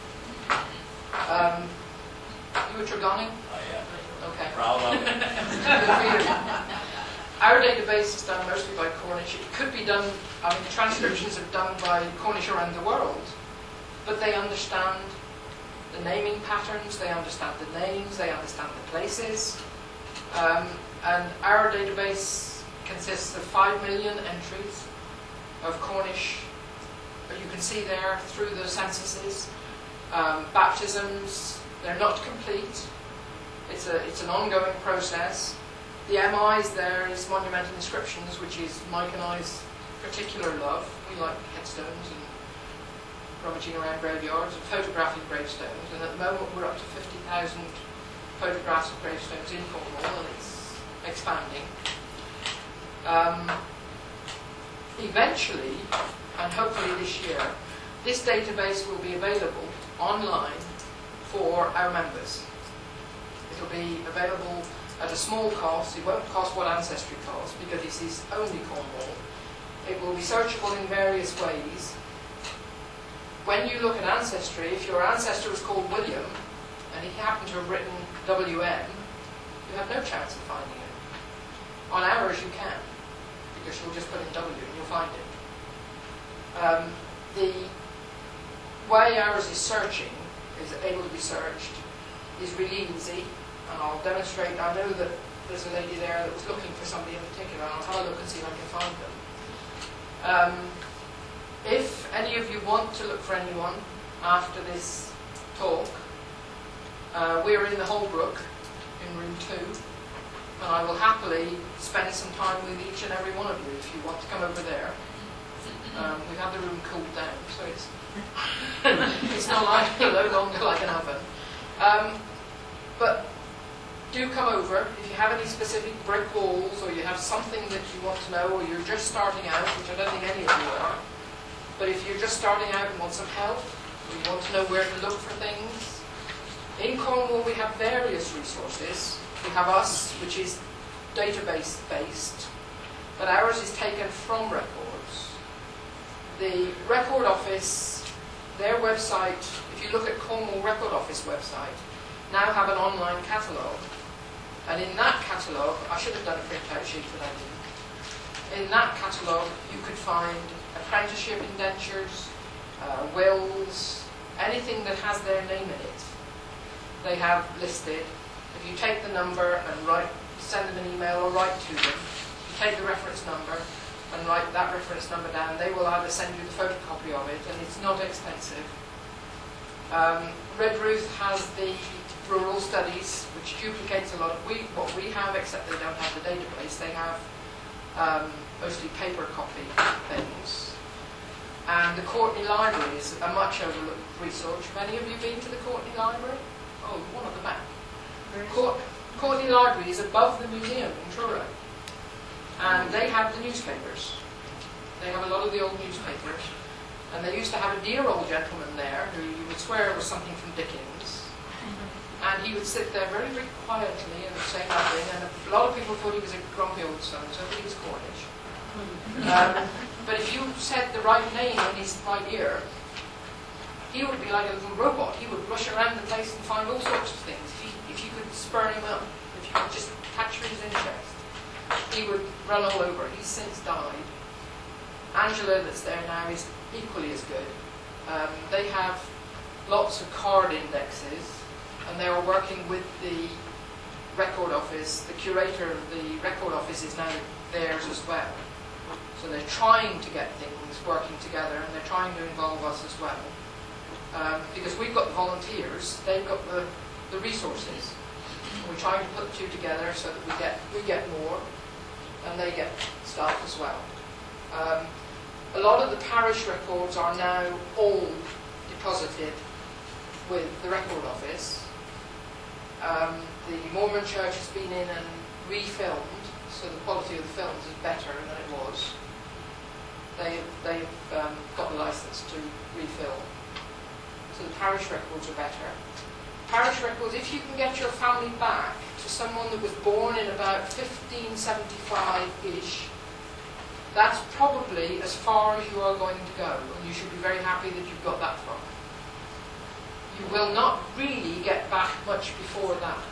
Um, you were Tregoning? Oh, yeah. Okay. Proud of it. Good for you. Our database is done mostly by Cornish. It could be done, I mean, transcriptions are done by Cornish around the world, but they understand the naming patterns, they understand the names, they understand the places. Um, and our database consists of five million entries of Cornish, you can see there through the censuses. Um, baptisms, they're not complete. It's, a, it's an ongoing process. The M Is there is monumental inscriptions, which is Mike and I's particular love. We like headstones and rummaging around graveyards and photographing gravestones. And at the moment we're up to fifty thousand photographs of gravestones in Cornwall, and it's expanding. Um, eventually, and hopefully this year, this database will be available online for our members. It'll be available at a small cost. It won't cost what Ancestry costs, because this is only Cornwall. It will be searchable in various ways. When you look at Ancestry, if your ancestor was called William, and he happened to have written W M, you have no chance of finding it. On ours you can, because you'll just put in W and you'll find it. Um, the way ours is searching, is able to be searched, is really easy, and I'll demonstrate. I know that there's a lady there that was looking for somebody in particular, and I'll have a look and see if I can find them. Um, if any of you want to look for anyone after this talk, uh, we're in the Holbrook in room two, and I will happily spend some time with each and every one of you if you want to come over there. Um, we have the room cooled down, so it's it's not like no longer like an oven. Um, but do come over if you have any specific brick walls, or you have something that you want to know, or you're just starting out, which I don't think any of you are. But if you're just starting out and want some help, or you want to know where to look for things, in Cornwall we have various resources. We have us, which is database based, but ours is taken from records. The Record Office, their website, if you look at Cornwall Record Office website, now have an online catalogue. And in that catalogue, I should have done a printout sheet for that. In that catalogue, you could find apprenticeship indentures, uh, wills, anything that has their name in it. They have listed. If you take the number and write, send them an email or write to them, you take the reference number, and write that reference number down, they will either send you the photocopy of it, and it's not expensive. Um, Redruth has the rural studies, which duplicates a lot of we, what we have, except they don't have the database. They have um, mostly paper copy things. And the Courtney Library is a much overlooked resource. Have any of you been to the Courtney Library? Oh, one at the back. Court, Courtney Library is above the museum in Truro. And they have the newspapers. They have a lot of the old newspapers. And they used to have a dear old gentleman there who you would swear was something from Dickens. And he would sit there very, very quietly and say nothing. And a lot of people thought he was a grumpy old so-and-so, but he was Cornish. Um, but if you said the right name in his right ear, he would be like a little robot. He would rush around the place and find all sorts of things. If you, if you could spur him up, if you could just capture his interest, he would run all over. He's since died. Angela, that's there now, is equally as good. Um, they have lots of card indexes, and they are working with the record office. The curator of the record office is now theirs as well. So they're trying to get things working together, and they're trying to involve us as well. Um, because we've got the volunteers, they've got the, the resources. And we're trying to put the two together so that we get we get more, and they get stuff as well. Um, a lot of the parish records are now all deposited with the record office. Um, the Mormon Church has been in and refilmed, so the quality of the films is better than it was. They, they've um, got the license to refilm. So the parish records are better. Parish records, if you can get your family back to someone that was born in about fifteen seventy-five-ish, that's probably as far as you are going to go, and you should be very happy that you've got that far. You will not really get back much before that.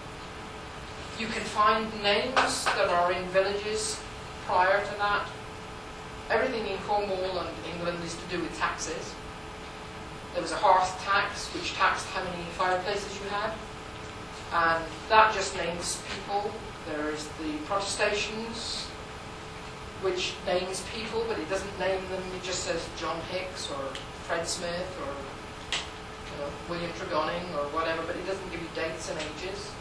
You can find names that are in villages prior to that. Everything in Cornwall and England is to do with taxes. There was a hearth tax, which taxed how many fireplaces you had. And that just names people. There is the protestations, which names people, but it doesn't name them. It just says John Hicks or Fred Smith or you know, William Tregonning or whatever, but it doesn't give you dates and ages.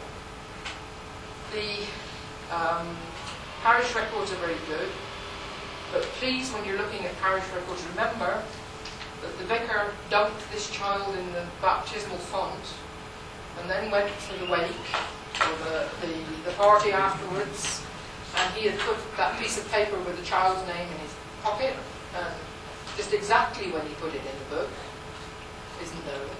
The um, parish records are very good, but please, when you're looking at parish records, remember that the vicar dumped this child in the baptismal font and then went to the wake, or the, the, the party afterwards, and he had put that piece of paper with the child's name in his pocket, and just exactly when he put it in the book isn't known.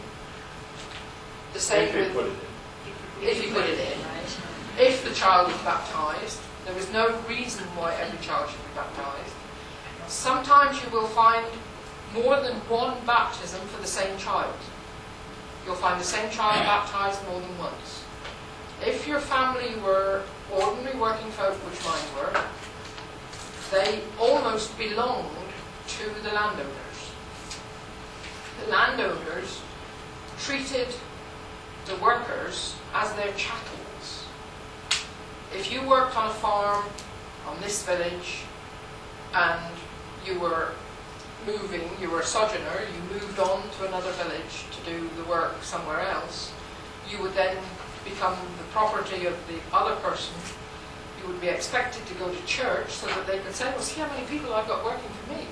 The same If he with put it in. if he put it in. If the child was baptized, there is no reason why every child should be baptized. Sometimes you will find more than one baptism for the same child. You'll find the same child baptized more than once. If your family were ordinary working folk, which mine were, they almost belonged to the landowners. The landowners treated the workers as their chattels. If you worked on a farm on this village and you were moving, you were a sojourner, you moved on to another village to do the work somewhere else, you would then become the property of the other person. You would be expected to go to church so that they could say, well, see how many people I've got working for me.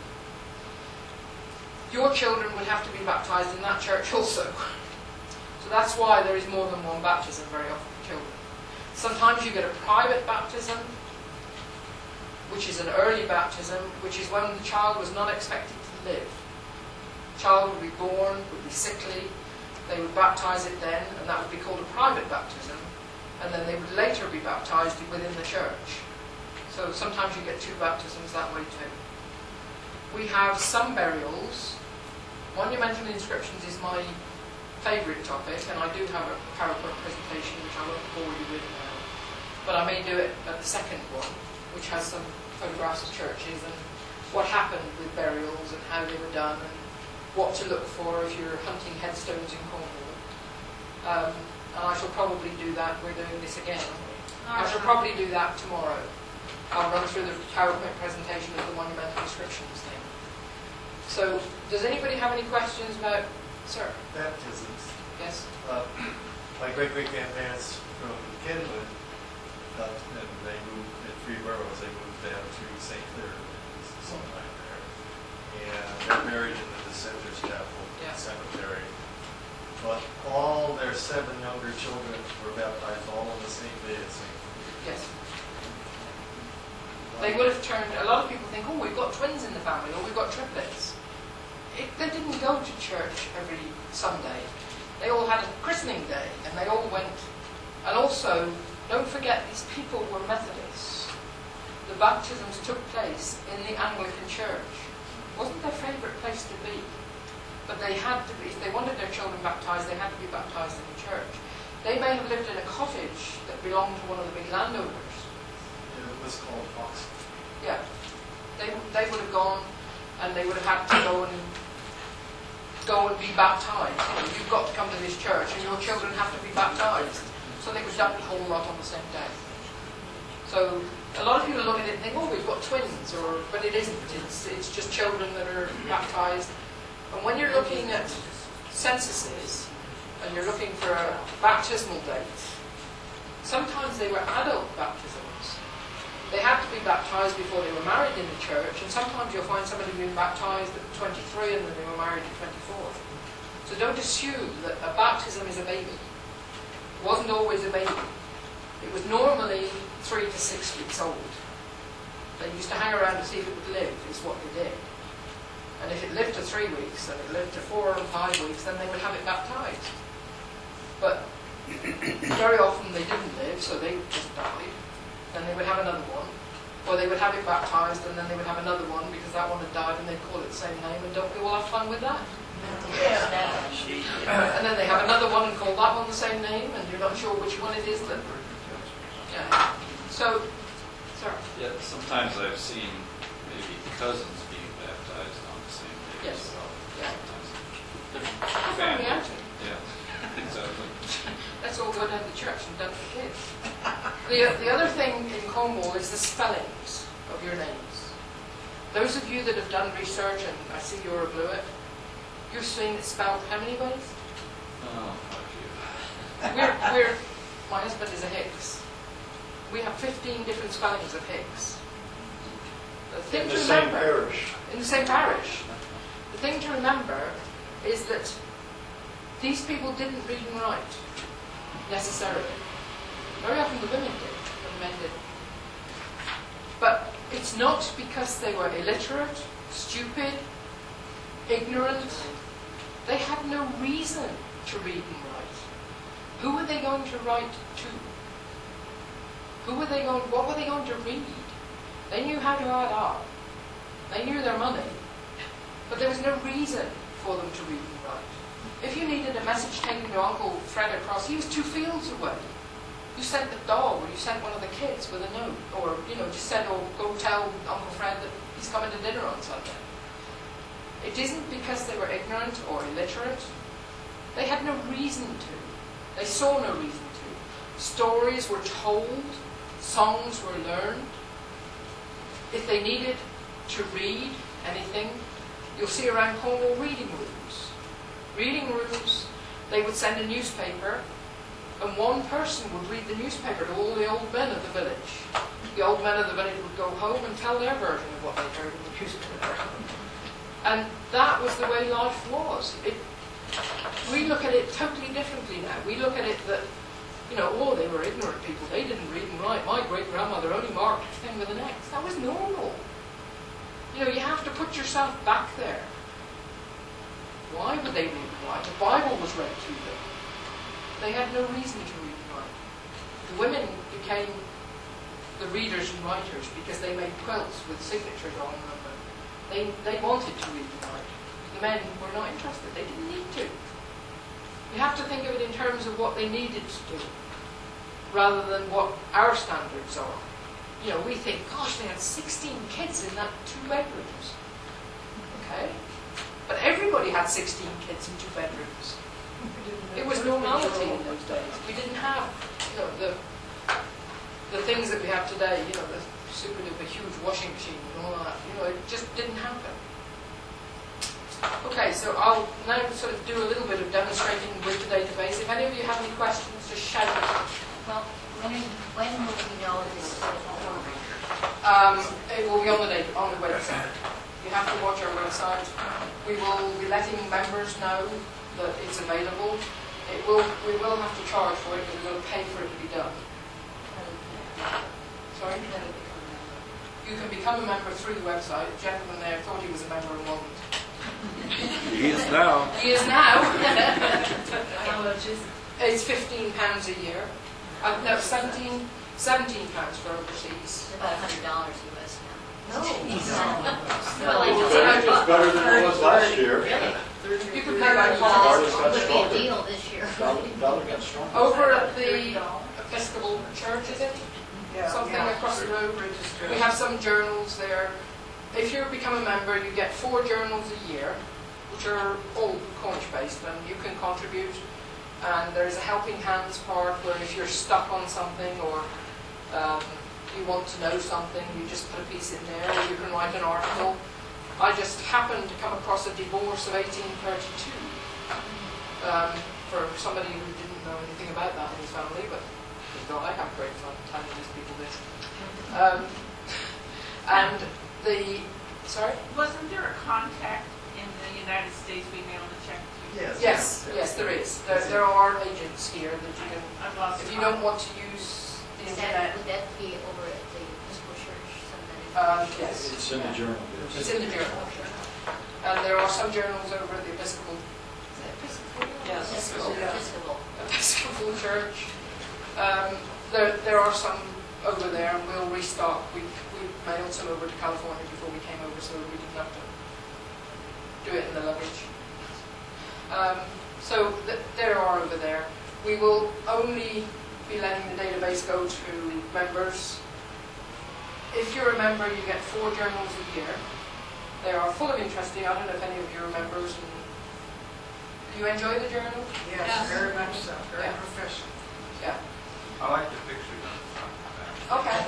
Your children would have to be baptized in that church also. So that's why there is more than one baptism very often for children. Sometimes you get a private baptism, which is an early baptism, which is when the child was not expected to live. The child would be born, would be sickly, they would baptize it then, and that would be called a private baptism, and then they would later be baptized within the church. So sometimes you get two baptisms that way too. We have some burials. Monumental inscriptions is my favourite topic, and I do have a PowerPoint presentation which I won't bore you with now. But I may do it at the second one, which has some photographs of churches and what happened with burials and how they were done and what to look for if you're hunting headstones in Cornwall. Um, and I shall probably do that. We're doing this again. I shall probably do that tomorrow. I'll run run through the PowerPoint presentation of the monumental inscriptions thing. So, does anybody have any questions about, sir? Baptisms. Yes? Uh, my great-great-grandparents from Kenwood, uh, and they moved in three boroughs. They moved down to Saint Clair sometime there, and they're buried in the Dissenters Chapel Yeah. Cemetery. But all their seven younger children were baptized all on the same day at Saint Clair. Yes. They would have turned, a lot of people think, oh, we've got twins in the family, or we've got triplets. It, they didn't go to church every Sunday. They all had a christening day, and they all went. And also, don't forget, these people were Methodists. The baptisms took place in the Anglican Church. It wasn't their favourite place to be. But they had to be, if they wanted their children baptised, they had to be baptised in the church. They may have lived in a cottage that belonged to one of the big landowners. It was called Oxford. Yeah. They, they would have gone, and they would have had to go and go and be baptised. You know, you've got to come to this church, and your children have to be baptised. So they would have done the whole lot on the same day. So a lot of people look at it and think, oh, we've got twins, or but it isn't. It's it's just children that are baptised. And when you're looking at censuses, and you're looking for a baptismal date, sometimes they were adult baptisms. They had to be baptised before they were married in the church, and sometimes you'll find somebody being baptised at twenty-three and then they were married at twenty-four. So don't assume that a baptism is a baby. It wasn't always a baby. It was normally three to six weeks old. They used to hang around to see if it would live, is what they did. And if it lived to three weeks, and it lived to four or five weeks, then they would have it baptised. But very often they didn't live, so they just died. Then they would have another one. Or they would have it baptised, and then they would have another one because that one had died, and they'd call it the same name, and don't we all have fun with that? Yeah. And then they have another one and call that one the same name, and you're not sure which one it is that... Yeah. So, sorry. Yeah, sometimes I've seen maybe cousins being baptized on the same day Yes. as well. Yeah. Sometimes. Family outing. Yeah, exactly. Let's all go down to church and done for kids. The, the other thing in Cornwall is the spellings of your names. Those of you that have done research, and I see Eura Blewett, you've seen it spelled how many ways? Oh, fuck you. We're, we're, my husband is a Hicks. We have fifteen different spellings of Hicks. The thing In to the same remember, parish. in the same parish. The thing to remember is that these people didn't read and write, necessarily. Very often the women did, the men didn't. But it's not because they were illiterate, stupid, ignorant. They had no reason to read and write. Who were they going to write to? Who were they going, what were they going to read? They knew how to add up. They knew their money. But there was no reason for them to read and write. If you needed a message taken to Uncle Fred across, he was two fields away. You sent the dog, or you sent one of the kids with a note, or, you know, just said, oh, go tell Uncle Fred that he's coming to dinner on Sunday. It isn't because they were ignorant or illiterate. They had no reason to. They saw no reason to. Stories were told, songs were learned. If they needed to read anything, you'll see around Cornwall reading rooms. Reading rooms, they would send a newspaper, and one person would read the newspaper to all the old men of the village. The old men of the village would go home and tell their version of what they heard in the newspaper. And that was the way life was. It, we look at it totally differently now. We look at it that, you know, oh, they were ignorant people. They didn't read and write. My great-grandmother only marked a thing with an X. That was normal. You know, you have to put yourself back there. Why would they read and write? The Bible was read to them. They had no reason to read and write. The women became the readers and writers because they made quilts with signatures on them. They, they wanted to read and write. The men were not interested. They didn't need to. You have to think of it in terms of what they needed to do, rather than what our standards are. You know, we think, gosh, they had sixteen kids in that two bedrooms. Okay? But everybody had sixteen kids in two bedrooms. It was normality in those days. We didn't have, you know, the the things that we have today, you know, the super duper huge washing machine and all that. You know, it just didn't happen. Okay, so I'll now sort of do a little bit of demonstrating with the database. If any of you have any questions, just shout it. Well, when, when will we know this is over? Um, it will be on the data, on the website. You have to watch our website. We will be letting members know that it's available. It will. We will have to charge for it, but we're going to pay for it to be done. Sorry? You can become a member through the website. The gentleman there thought he was a member and wasn't. He is now. He is now. How much is It's fifteen pounds a year. Uh, no, seventeen, seventeen pounds for overseas. It's about a hundred dollars U S now. No. Well, I It's know. better- it's better than it was last year. You can pay by call. Dollars got Would be a stronger. deal this year. Dollar dollar got stronger. Over at the Episcopal Church, is it? Yeah, Something yeah. across the road. We have some journals there. If you become a member, you get four journals a year, which are all Cornish-based, and you can contribute. And there's a helping hands part where if you're stuck on something or um, you want to know something, you just put a piece in there, or you can write an article. I just happened to come across a divorce of eighteen thirty-two um, for somebody who didn't know anything about that in his family, but he thought, I have great fun telling these people this. Um, and the, sorry? Wasn't there a contact in the United States being able to check? Yes. Yes, yes, there is. There, there are agents here that you can, I've lost. if you don't want to use the Is that, internet, would that be over at the Episcopal Church, some of that um, information? yes, It's in the journal. it's in the journal. And there are some journals over at the Episcopal, is it Episcopal? Episcopal, Episcopal, yeah. Episcopal. Episcopal Church. Um, there, there are some over there, and we'll restock. We, we mailed some over to California before we came over, so we didn't have to do it in the luggage. Um, so th there are over there. We will only be letting the database go to members. If you're a member, you get four journals a year. They are full of interesting. I don't know if any of you are members. And do you enjoy the journal? Yes, very much so, very Yeah. professional. Yeah. I like the pictures on the front and Okay.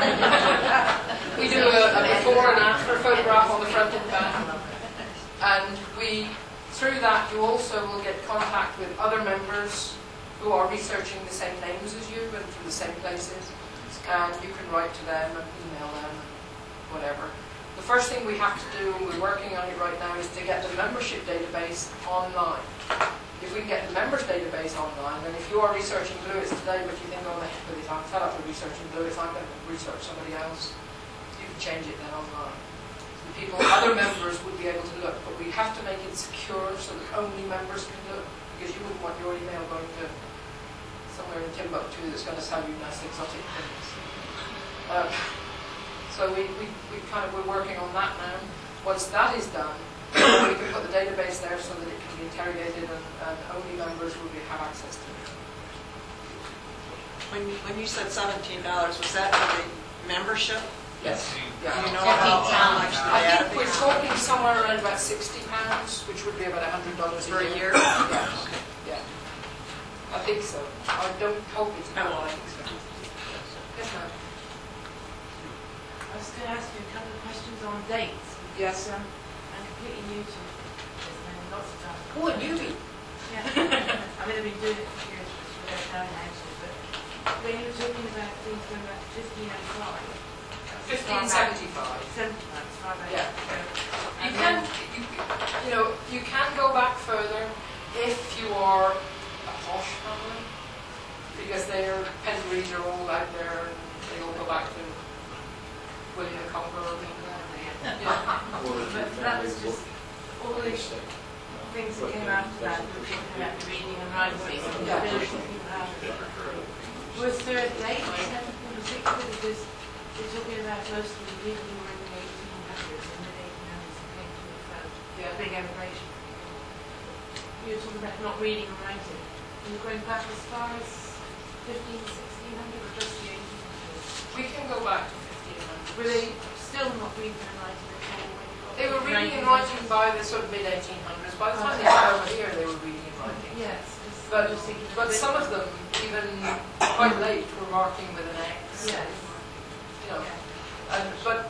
We do a, a before and after photograph on the front and back. And we, through that, you also will get contact with other members who are researching the same names as you and from the same places. And you can write to them and email them and whatever. The first thing we have to do, and we're working on it right now, is to get the membership database online. If we can get the members database online, then if you are researching Bluets today, but you think, oh, the heck with it, I'm fed up with researching Bluets, I'm going to research somebody else, you can change it then online. The people, other members would be able to look, but we have to make it secure so that only members can look, because you wouldn't want your email going to somewhere in Timbuktu that's going to sell you nice exotic things. Um, so we, we, we kind of, we're working on that now. Once that is done, we can put the database there so that it can be interrogated and, and only members will be, have access to it. When, when you said seventeen dollars, was that for the membership? Yes. Do Yeah. you know how, how much the I data? think we're talking somewhere around about sixty pounds, which would be about a hundred dollars For a year? Yeah. Yeah. I think so. I don't hope it's Oh, more. well, I think so. Yes, ma'am. I was going to ask you a couple of questions on dates. Yes. Um, I'm completely new to this and lots of time. Oh, a newbie. Yeah. I've only been doing it for years, without knowing actually, but when you were talking about things going back to fifteen oh five. Fifteen seventy-five. Seventy-five, as far back. Yeah. So, You and can, then- you, you know, you can go back further if you are a posh family, because their pedigrees are all out there and they all go back to William the Conqueror. Yeah. But that was just all the things that came after that, we were talking about the reading and writing and the Yeah. ability people have. Was there a date set in particular, because we're talking about most of the people who were in the eighteen hundreds and mid eighteen hundreds and came to the front, Yeah. big emigration. You were talking about not reading and writing. And you're going back as far as fifteen, sixteen hundred or just the eighteen hundreds? We can go back to fifteen hundred. Were they still not reading and writing at all when you got They were to reading and nineteen writing by the sort of mid eighteen hundreds. By the time they Okay. got over here, they were reading and writing. Yes. 'cause I But, was thinking but of some it. of them, even quite late, were marking with an X. Yes. You know, and, but, but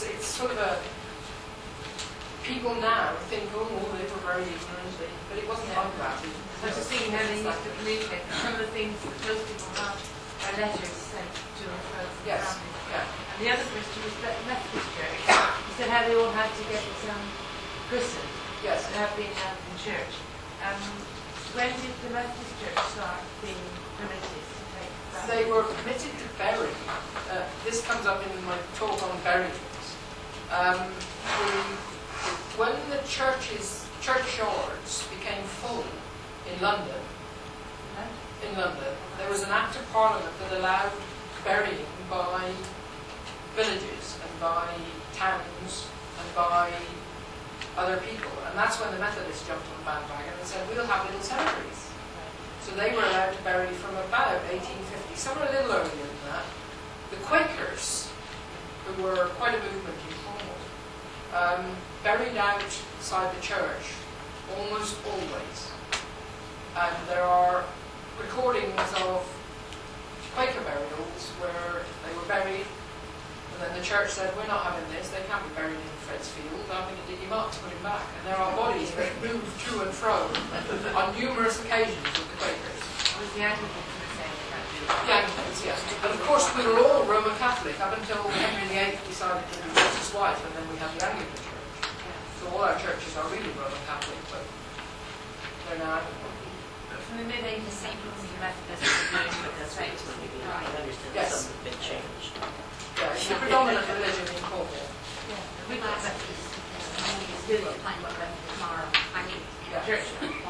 it's, it's sort of a, people now think, oh, well, they were very ignorant, but it wasn't like that. I was just thinking how they used to communicate. Some of the things that most people have are letters sent to and fro from Yes, families. yeah. And the other question was about the Methodist Church. You said how they all had to get um, christened Yes. to have been out in church. Um, when did the Methodist Church start being permitted to take that? They were permitted to bury. Uh, this comes up in my talk on buryings. Um, the, when the churches, churchyards became full in London, in London, there was an act of Parliament that allowed burying by villages and by towns and by other people. And that's when the Methodists jumped on the bandwagon and said, we'll have little cemeteries. So they were allowed to bury from about eighteen fifty, some were a little earlier than that. The Quakers, who were quite a movement in Cornwall, um, buried outside the church almost always. And there are recordings of Quaker burials where they were buried, and then the church said, we're not having this, they can't be buried in Fred's Field, I'm going to dig him up to put him back. And there are bodies that moved to and fro on numerous occasions with the Quakers. Was the Anglicans the same? The Anglicans, yes. And of course we were all Roman Catholic up until Henry the Eighth decided to divorce his wife, and then we had the Anglican Church. So all our churches are really Roman Catholic, but they're now Anglican. From the mid eighties, the Methodists were doing what they're saying to them. I understand Yes. some have been changed. Yeah, it's the predominant religion in Cornwall. We got Methodists. Yeah. Church.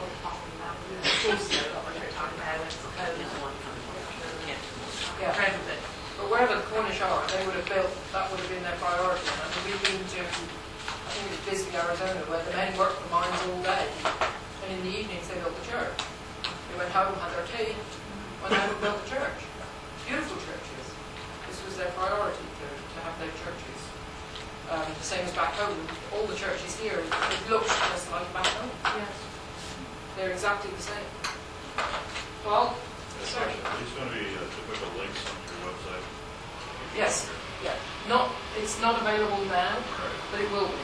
Also, what we're talking about is the code is one Yeah. president. But wherever the Cornish are, they would have built, that would have been their priority. I mean, we've been to, I think it was Bisbee, Arizona, where the men worked the mines all day, and in the evenings they built the church. They went home, had their tea, went home and built the church. Beautiful churches. This was their priority, to, to have their churches. Um, the same as back home. All the churches here, it looks just like back home. Yes. They're exactly the same. Well, sorry. It's going to be uh, typical links on your website. Yes. Yeah. Not. It's not available now, but it will be.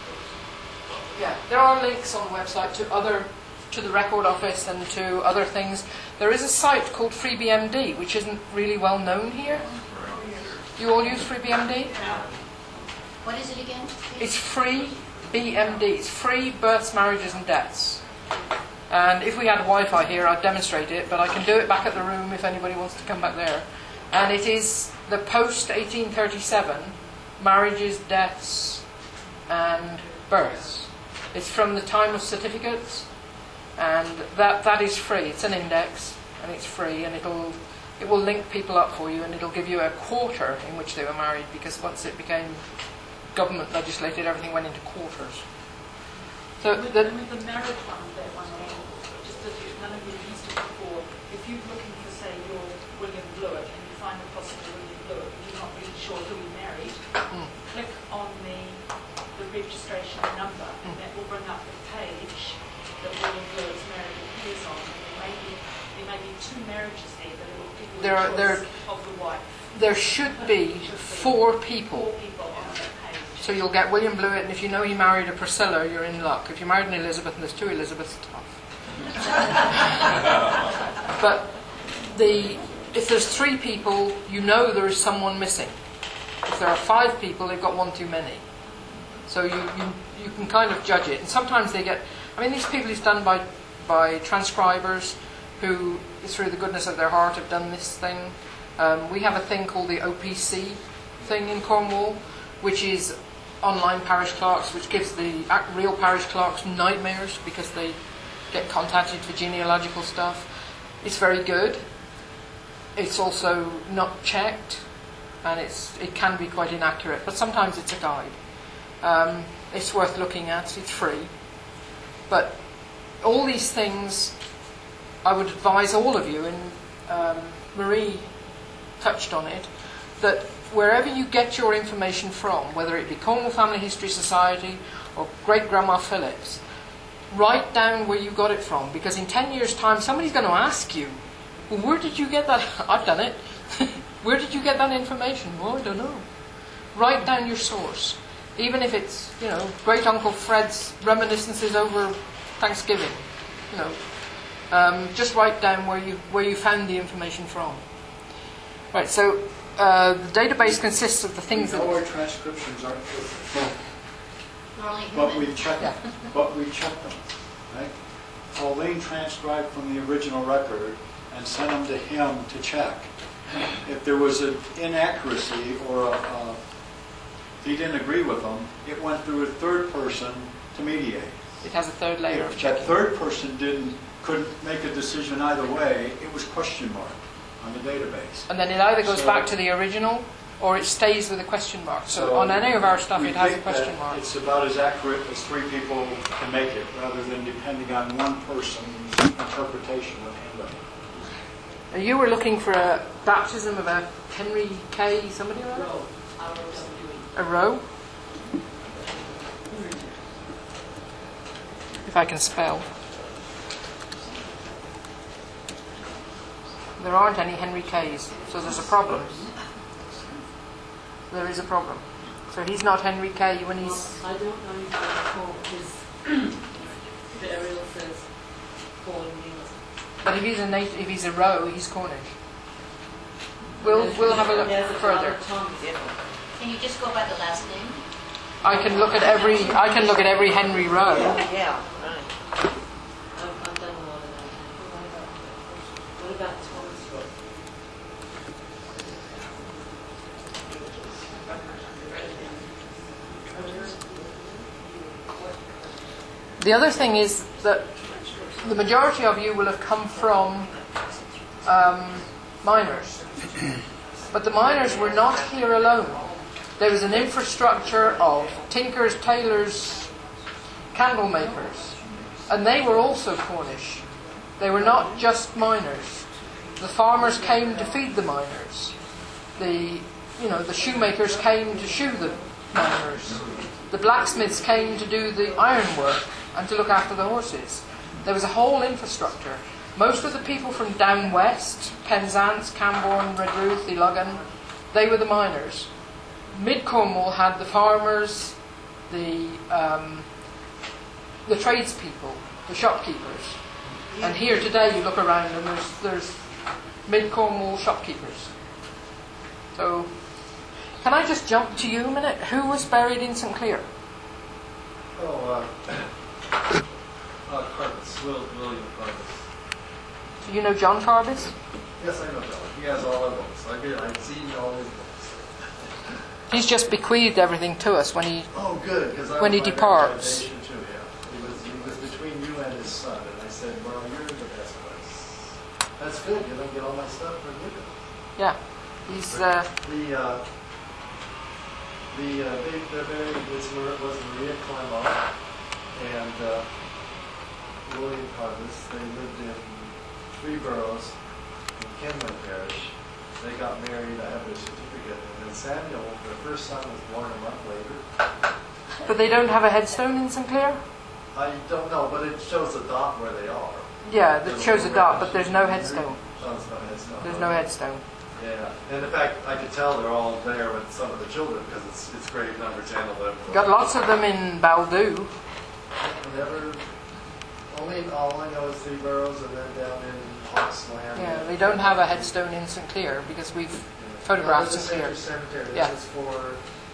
Yeah. There are links on the website to other, to the Record Office and to other things. There is a site called FreeBMD, which isn't really well known here. You all use FreeBMD? What is it again? It's free B M D. It's free births, marriages and deaths. And if we had Wi-Fi here, I'd demonstrate it, but I can do it back at the room if anybody wants to come back there. And it is the post eighteen thirty-seven marriages, deaths and births. It's from the time of certificates, and that that is free. It's an index, and it's free, and it'll it will link people up for you, and it'll give you a quarter in which they were married, because once it became government legislated, everything went into quarters. So with, the, with the marriage one, that one, just as you, none of you used it before, if you're looking for, say, your William Blewett, and you find a possible William Blewett, but you're not really sure who he married, mm, click on the the registration number, and that will bring up the page that William Blewett's marriage appears on. And there may be there may be two marriages there, but it will give you There a are- there choice of the wife. there should be four people. Four people on that page. So you'll get William Blewett, and if you know he married a Priscilla, you're in luck. If you married an Elizabeth and there's two Elizabeths, tough. But the if there's three people, you know there is someone missing. If there are five people, they've got one too many. So you, you, you can kind of judge it. And sometimes they get, I mean, these people is done by, by transcribers who, through the goodness of their heart, have done this thing. Um, we have a thing called the O P C thing in Cornwall, which is online parish clerks, which gives the ac- real parish clerks nightmares because they get contacted for genealogical stuff. It's very good. It's also not checked, and it's it can be quite inaccurate, but sometimes it's a guide. Um, it's worth looking at. It's free. But all these things, I would advise all of you, and um, Marie touched on it, that wherever you get your information from, whether it be Cornwall Family History Society or Great Grandma Phillips, write down where you got it from, because in ten years' time somebody's going to ask you, well, where did you get that? I've done it. Where did you get that information? Well, I don't know. write down your source. Even if it's, you know, Great Uncle Fred's reminiscences over Thanksgiving, you know, um, just write down where you where you found the information from. Right. So uh, the database consists of the things We that. know our transcriptions aren't perfect, We're only but human. we check them, but we check them, right? Pauline transcribed from the original record and sent them to him to check. If there was an inaccuracy or a, a, if he didn't agree with them, it went through a third person to mediate. It has a third layer of If that checking. third person didn't, couldn't make a decision either way, it was question mark on the database. And then it either goes So- back to the original or it stays with a question mark. So, on any of our stuff, we it has a think that question mark. It's about as accurate as three people can make it, rather than depending on one person's interpretation of handwriting. Uh, You were looking for a baptism of a Henry K. somebody or other? A Rowe? If I can spell. There aren't any Henry K's, so there's a problem. There is a problem. So he's not Henry K. when he's... I don't know if I call his burial says Paul Neal. But if he's a nat- if he's a Rowe, he's Cornish. We'll we'll have a look further. Can you just go by the last name? I can look at every I can look at every Henry Rowe. Yeah, right. I've, I've done a lot of that. What about Thomas Rowe? The other thing is that the majority of you will have come from um, miners. But the miners were not here alone. There was an infrastructure of tinkers, tailors, candle makers, and they were also Cornish. They were not just miners. The farmers came to feed the miners. The, you know, the shoemakers came to shoe the miners. The blacksmiths came to do the ironwork and to look after the horses. There was a whole infrastructure. Most of the people from down west, Penzance, Camborne, Redruth, Iluggan, they were the miners. Mid Cornwall had the farmers, the um, the tradespeople, the shopkeepers. And here today you look around and there's there's Mid Cornwall shopkeepers. So, can I just jump to you a minute? Who was buried in St Clear? Oh, uh, uh, Carbis, Will, William Carbis. Do you know John Carbis? Yes, I know John. He has all the books. I've, been, I've seen all his books. He's just bequeathed everything to us when he. Oh, good, because When he departs. Too, yeah. He was, he was between you and his son, and I said, well, you're in the best place. That's good. You don't get all my stuff from you. Yeah, he's. Uh, The, uh, the, uh, they, they're buried, was, was Maria Clement and uh, William Carbis. They lived in three boroughs in Kenway Parish. They got married, I have their certificate, and then Samuel, their first son, was born a month later. but they don't have a headstone in St Clair? I don't know, but it shows a dot where they are. Yeah, that shows a dot, but there's no headstone. Oh, there's no headstone. There's no headstone. Yeah, and in fact, I could tell they're all there with some of the children because it's it's grave number ten, eleven. Got lots of them in Baldu. Never, only, all I know is three boroughs and then down in Hawks Land. Yeah, they don't have a headstone in St Clair because we've photographed St Clair. Cemetery, Yeah. this is for...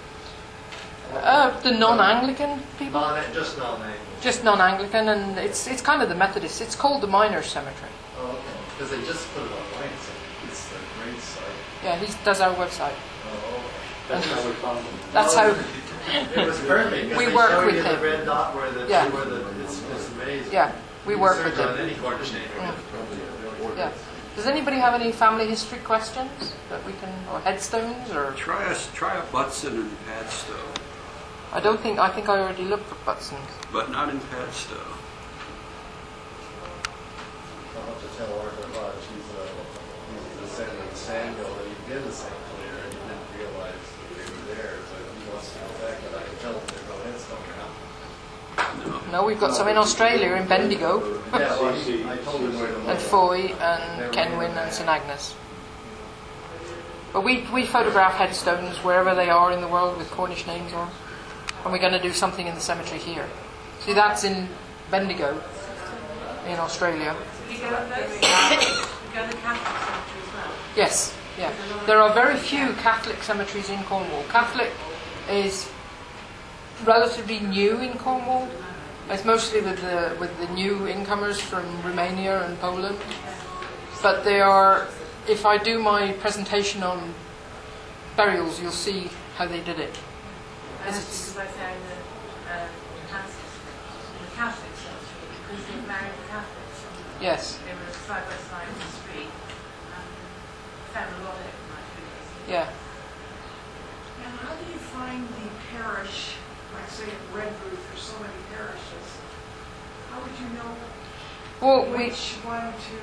Uh, the non-Anglican people, Non, just non-Anglican. just non-Anglican, and it's it's kind of the Methodist. It's called the Miners Cemetery. Oh, okay, because they just put it online, so it's a great site. Yeah, he does our website. Oh, okay. That's how we found them. That's how. It was perfect, because We they work show with you the him. red dot where the, Yeah. where the, it's, it's amazing. Yeah, we You work search with him. on any Cornish name, Mm. it's probably a really Yeah. Does anybody have any family history questions that we can, or headstones, or? Try a, try a Butson and Padstow, I don't think. I think I already looked at Butson's. but not in Padstow. I'll have to tell Arthur Lodge, he's a, he's a descendant of Samuel, and he'd been to Saint Clair, and he didn't realize that they were there, but he wants to go back, but I can tell him there's no headstone now. No, we've got some in Australia, in Bendigo, Yeah, well, he- I told him where to look. and Foy, and Kenwyn, and St Agnes. But we, we photograph headstones wherever they are in the world with Cornish names on. And we're going to do something in the cemetery here. See, that's in Bendigo, in Australia. You go to those? You go to the Catholic cemetery as well? Yes, yeah. There are very few Catholic cemeteries in Cornwall. Catholic is relatively new in Cornwall. It's mostly with the with the new incomers from Romania and Poland. But they are, if I do my presentation on burials, you'll see how they did it. And it's because I found the uh, Catholics, the Catholic cemetery, because they married the Catholics. Yes. They were side by side in the street. And found a lot of it like really. Yeah. And how do you find the parish, like say in Redruth, there's so many parishes, how would you know Well, we, which one to,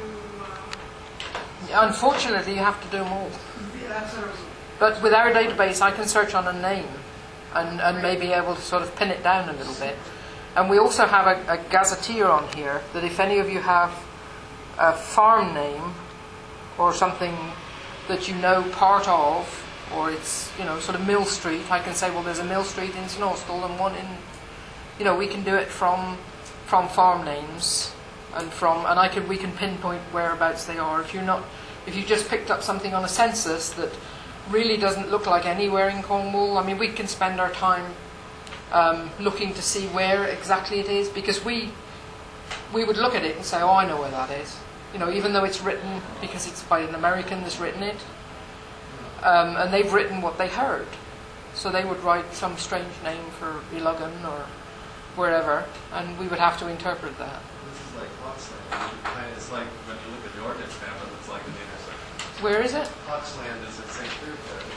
unfortunately, you have to do them all. uh, yeah, that's what I was, But with our database, I can search on a name and, and may be able to sort of pin it down a little bit. And we also have a, a gazetteer on here that if any of you have a farm name or something that you know part of, or it's, you know, sort of Mill Street, I can say, well, there's a Mill Street in Snowstall and one in, you know, we can do it from from farm names and from, and I can we can pinpoint whereabouts they are. If you're not, if you just picked up something on a census that really doesn't look like anywhere in Cornwall, I mean, we can spend our time um, looking to see where exactly it is, because we we would look at it and say, oh, I know where that is. You know, even though it's written, because it's by an American that's written it, um, and they've written what they heard. So they would write some strange name for Iluggan or wherever, and we would have to interpret that. This is like Hawksland. It's like when you look at the ordinance map, it looks like an intersection. Where is it? Hawksland is in Saint Clair Parish.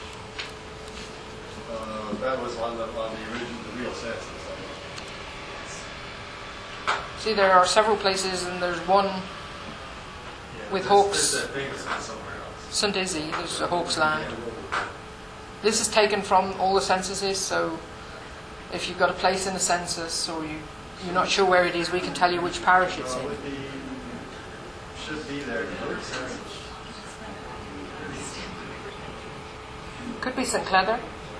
Uh, that was on the on the original, the real census. See, there are several places, and there's one Yeah, with there's- Hawks, There's that famous one somewhere else. Saint Izzy, there's a Hawks Land. This is taken from all the censuses, so if you've got a place in the census or you, you're not sure where it is, we can tell you which parish it's Well, it in. would be, should be there. The census. Could be Saint Cleather.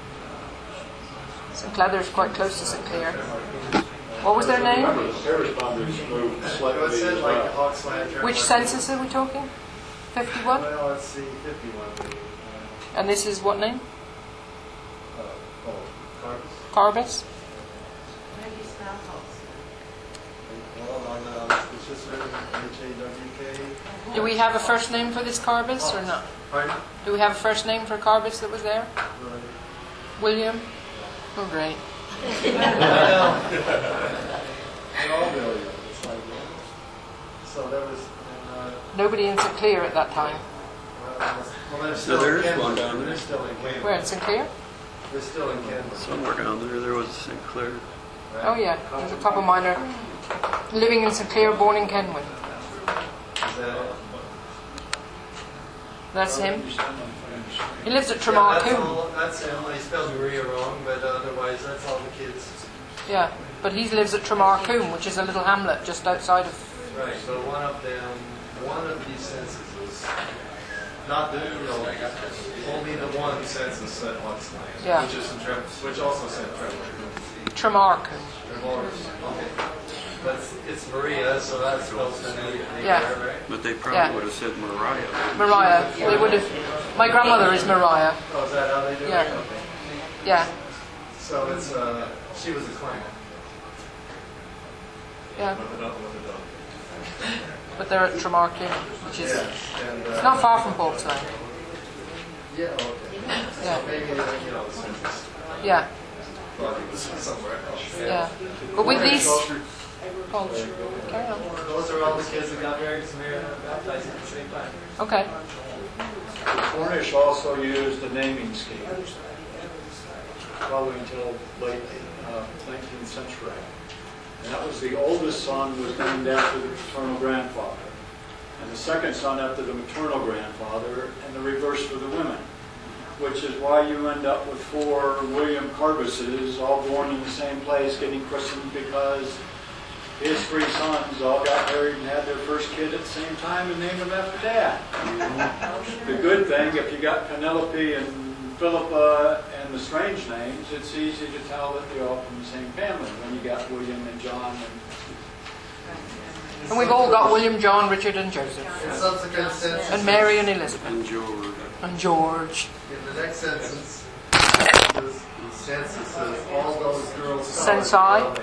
Saint Cleather is quite close to Saint Clair. What was their name? Remember, the parish boundaries moved Well, slightly it said as like well. Hawksland. Which census are we talking? fifty-one? Well, let's see, fifty-one. maybe. And this is what name? Uh, uh, oh, Carbis. Carbis? How do you spell Hawks? Well, on the, on the, it's just written H A W K. Do we have a first name for this Carbis or not? Pardon? Do we have a first name for Carbis that was there? Right. William? Oh, great. Well, in all William, it's like, so there was, and, uh, Nobody in Saint Clair at that time. well, they're No, still there in is one Kenwood. down there. They're still in Kenwood. Where, in Saint Clair? They're still in Kenwood. Somewhere down there, there was Saint Clair. Right? Oh, yeah. There's a couple of mine are living in Saint Clair, born in Kenwood. Is that it? That's him. He lives at Yeah, that's Tremarcoombe. all, that's him. He spelled Maria wrong, but otherwise, that's all the kids. Yeah, but he lives at Tremarcoombe, which is a little hamlet just outside of... Right, so one up down, one of these censuses, not the, you know, only the one census said Hawksland, Yeah. which is in Trevor, which also said Trevor. Tremarcoombe. Okay. But it's- it's Maria, so that's supposed to be Yeah. there, right? But they probably Yeah. would have said Mariah. Mariah. They would have... My grandmother is Mariah. Oh, is that how they do it? Yeah. Okay. Yeah, So it's, uh, she was a clan. yeah. With a dog, with a dog. But they're at Tremarcoombe, which is... Yeah, and, uh, It's not far from Hawksland. Yeah, okay. Yeah. So maybe, uh, you know, the census Yeah, thought it was somewhere else. yeah. But with these... Oh, carry on. Those are all the kids that got married to Mary and baptized at the same time. Okay. The Cornish also used the naming scheme, probably until late uh, nineteenth century. And that was the oldest son was named after the paternal grandfather, and the second son after the maternal grandfather, and the reverse for the women, which is why you end up with four William Carbises, all born in the same place, getting christened because his three sons all got married and had their first kid at the same time and named them after Dad. The good thing, if you got Penelope and Philippa and the strange names, it's easy to tell that they're all from the same family. When you got William and John and And we've all got William, John, Richard, and Joseph. In subsequent census. And Mary and Elizabeth. And George. And George. In the next census, the census says all those girls. Censi.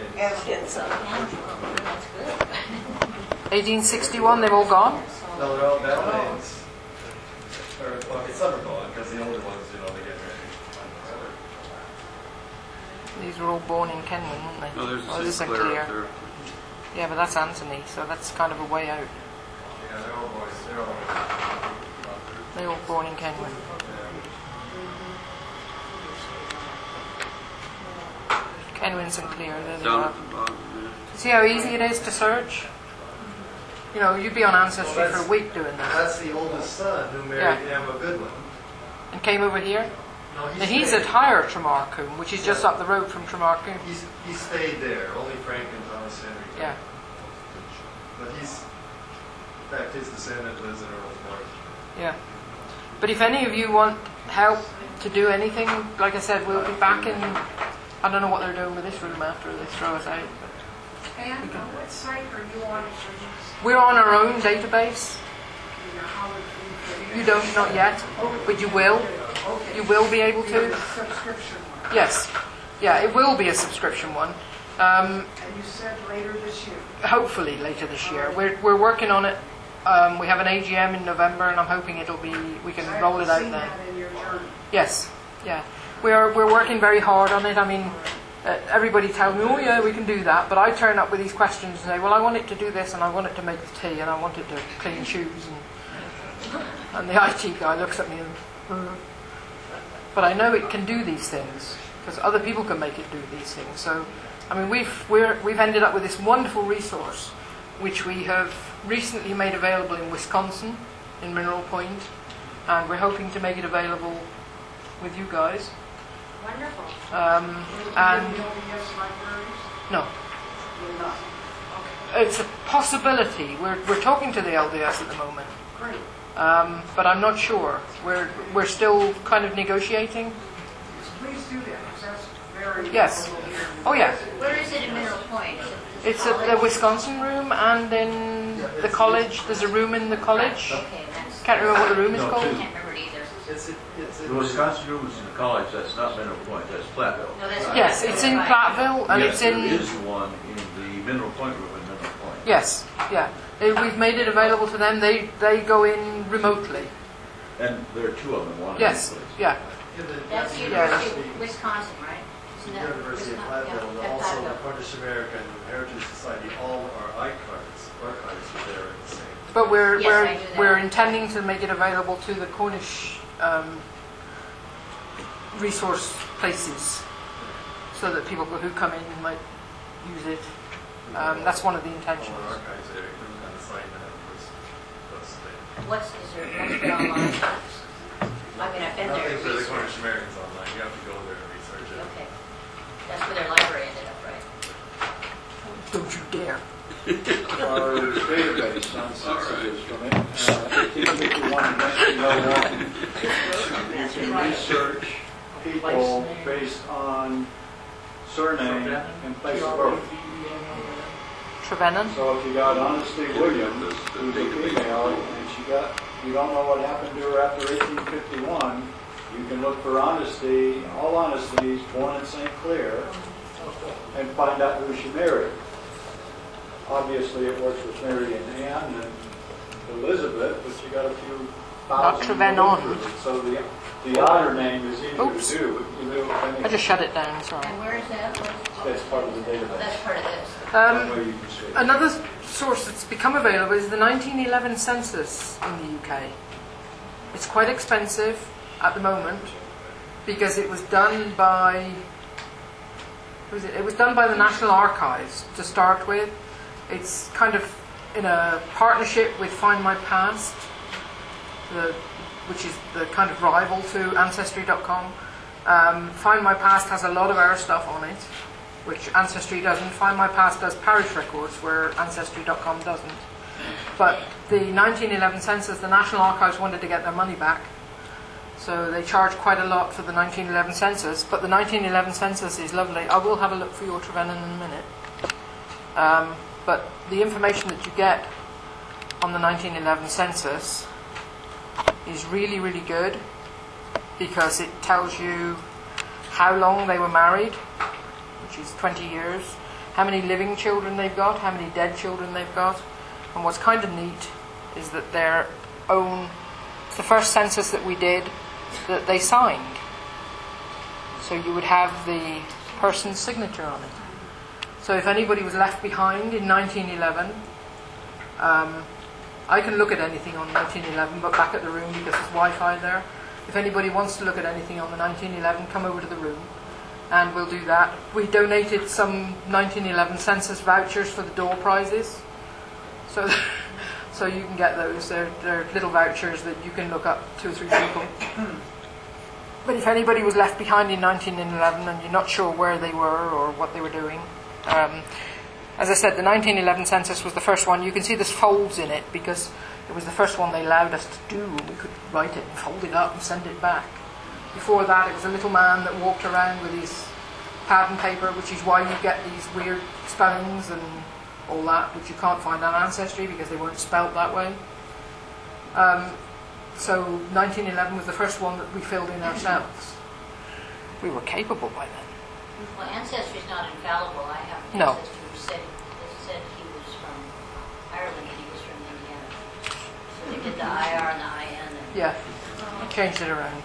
eighteen sixty-one, they've all gone? No, they're all, that means, or, well, some are gone, because the older ones, you know, they get married. These were all born in Kenwyn, weren't they? No, there's Oh, a this is Sinclair Sinclair. up there. Yeah, but that's Anthony, so that's kind of a way out. Yeah, they're all boys, they're all. They all born in Kenwyn. Kenwyn, Sinclair, there they Down are. at the bottom, yeah. See how easy it is to search? You know, you'd be on Ancestry Well, for that's- a week doing that. That's the oldest son who married Emma Goodwin. And came over here? No, he Now, he's stayed. at higher Tremarcoombe, which is just up the road from Tremarcoombe. He's, he stayed there, only Frank and Thomas Henry. Yeah. But he's, in fact, his descendant lives in Earlsmore. Yeah. But if any of you want help to do anything, like I said, we'll be back in. I don't know what they're doing with this room after they throw us out. And uh, what site are you on for this? We're on our own database. You know, how would you- You don't, not yet, but you will. Okay. You will be able The to. subscription one. Yes. Yeah, it will be a subscription one. Um, And you said later this year. hopefully later this year. We're, we're working on it. Um, we have an A G M in November, and I'm hoping it'll be, we can roll it out I've seen then. that in your journey. Yes, yeah. We're, we're working very hard on it. I mean, uh, everybody tells me, oh yeah, we can do that. But I turn up with these questions and say, well, I want it to do this, and I want it to make the tea, and I want it to clean shoes. And, and the I T guy looks at me and, "Uh." But I know it can do these things, because other people can make it do these things. So, I mean, we've, we're, we've ended up with this wonderful resource, which we have recently made available in Wisconsin, in Mineral Point, and we're hoping to make it available with you guys. Wonderful. Um, Will and you be L D S libraries? no, You're not. it's a possibility. We're we're talking to the L D S at the moment, Great. um, but I'm not sure. We're we're still kind of negotiating. Please do that, because that's very. Yes. helpful here. Oh yeah, Where is it in Mineral Point? Is it- it's at the Wisconsin room and in the college. There's a room in the college. Okay, that's, Can't remember what the room is No, called. I can't remember it either. It's, a- it's. a- The Wisconsin room is in the college, that's not Mineral Point, that's Platteville. No, that's. Yes, it's in Platteville and Yes, it's there in. is one in the Mineral Point room in Mineral Point. Yes, yeah. They- We've made it available to them. They they go in remotely. And there are two of them, one in each Yes, place. yeah. Yeah, the- That's the University of Wisconsin, right? Isn't that University of Wisconsin? Platteville, Yeah, and at also the Platteville. Cornish American Heritage Society, all our archives, archives are there at the same. But we're Yes, we're I do that. we're intending to make it available to the Cornish um, resource places, so that people who come in might use it. Um, that's one of the intentions. All our archives there, you can assign that was, was there. What's, is there, what's the online? I mean, I've been there. Nothing for the research. Cornish Americans online, you have to go there and research it. Okay. That's where their library ended up, right? Don't you dare! our database on censuses from it. Uh, even if you want to actually know what, you can research people based on surname and place of birth. Trevennan? So if you got Honesty Williams, who's a female, and she got, you don't know what happened to her after eighteen fifty-one, you can look for Honesty, all Honesties born in Saint Clair, and find out who she married. Obviously, it works with Mary and Anne and Elizabeth, but you got a few thousand. Trevennan. So the the odder name is easier Oops. to do. But you know, I mean, I just shut it down. Sorry. And where is that? What's- that's part of the Oh, database. that's part of this. That Um, way you can see it. Another source that's become available is the nineteen eleven census in the U K. It's quite expensive at the moment because it was done by who was it? It was done by the National Archives to start with. It's kind of in a partnership with Find My Past, the, which is the kind of rival to Ancestry dot com. Um, Find My Past has a lot of our stuff on it. which Ancestry doesn't. Find My Past does parish records, where Ancestry dot com doesn't. But the nineteen eleven census, the National Archives wanted to get their money back, so they charged quite a lot for the nineteen eleven census. But the nineteen eleven census is lovely. I will have a look for your Trevennan in a minute. Um, but the information that you get on the nineteen eleven census is really, really good, because it tells you how long they were married, which is twenty years, how many living children they've got, how many dead children they've got. And what's kind of neat is that their own, it's the first census that we did that they signed. So you would have the person's signature on it. So if anybody was left behind in nineteen eleven, um, I can look at anything on nineteen eleven, but back at the room because there's Wi-Fi there. If anybody wants to look at anything on the nineteen eleven, come over to the room and we'll do that. We donated some nineteen eleven census vouchers for the door prizes. So so you can get those. They're, they're little vouchers that you can look up two or three people. But if anybody was left behind in nineteen eleven and you're not sure where they were or what they were doing, um, as I said, the nineteen eleven census was the first one. You can see there's folds in it because it was the first one they allowed us to do. We could write it and fold it up and send it back. Before that, it was a little man that walked around with his pad and paper, which is why you get these weird spellings and all that, which you can't find on Ancestry because they weren't spelt that way. Um, so nineteen eleven was the first one that we filled in ourselves. We were capable by then. Well, Ancestry's not infallible. I have an No. ancestor who said, said he was from Ireland and he was from Indiana. So they did the I R and the I N. And Yeah, changed it around.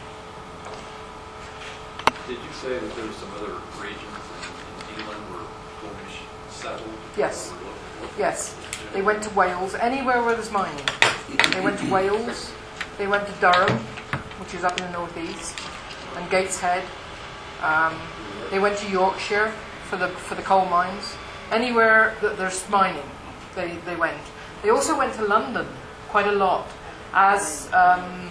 Did you say that there were some other regions in, in England where Cornish settled? Yes. Or were local- Yes, they went to Wales, anywhere where there's mining. They went to Wales, they went to Durham, which is up in the northeast, and Gateshead. Um, they went to Yorkshire for the for the coal mines. Anywhere that there's mining, they, they went. They also went to London quite a lot, as um,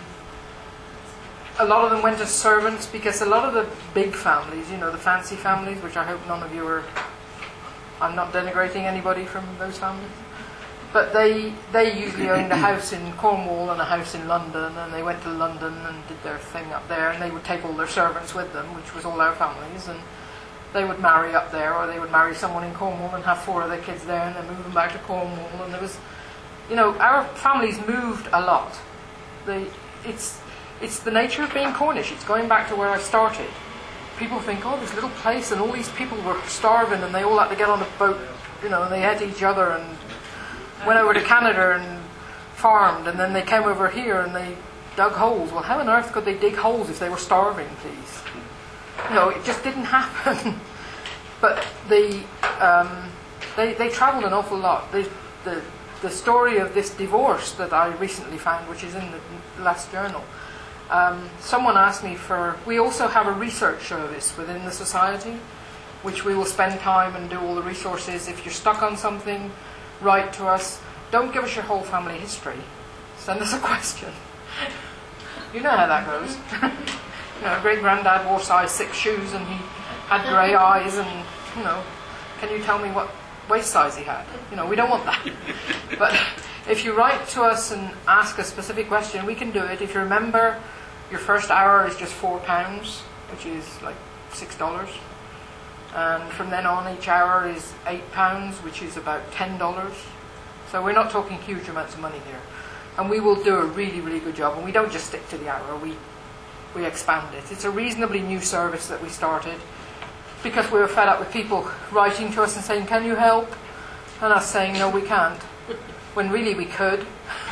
a lot of them went as servants, because a lot of the big families, you know, the fancy families, which I hope none of you are, I'm not denigrating anybody from those families, but they they usually owned a house in Cornwall and a house in London, and they went to London and did their thing up there, and they would take all their servants with them, which was all our families, and they would marry up there, or they would marry someone in Cornwall and have four of their kids there, and then move them back to Cornwall. And there was, you know, our families moved a lot. They, it's it's the nature of being Cornish. It's going back to where I started. People think, oh, this little place, and all these people were starving, and they all had to get on a boat, you know, and they ate each other, and went over to Canada and farmed, and then they came over here and they dug holes. Well, how on earth could they dig holes if they were starving, please? You know, it just didn't happen. But the um, they they travelled an awful lot. The, the the story of this divorce that I recently found, which is in the last journal. Um, someone asked me for. We also have a research service within the society, which we will spend time and do all the resources. If you're stuck on something, write to us. Don't give us your whole family history. Send us a question. You know how that goes. You know, great granddad wore size six shoes and he had grey eyes, and you know, can you tell me what waist size he had? You know, we don't want that. But if you write to us and ask a specific question, we can do it. If you remember, your first hour is just four pounds, which is like six dollars. And from then on, each hour is eight pounds, which is about ten dollars. So we're not talking huge amounts of money here. And we will do a really, really good job. And we don't just stick to the hour, we we expand it. It's a reasonably new service that we started because we were fed up with people writing to us and saying, can you help? And us saying, no, we can't. When really we could.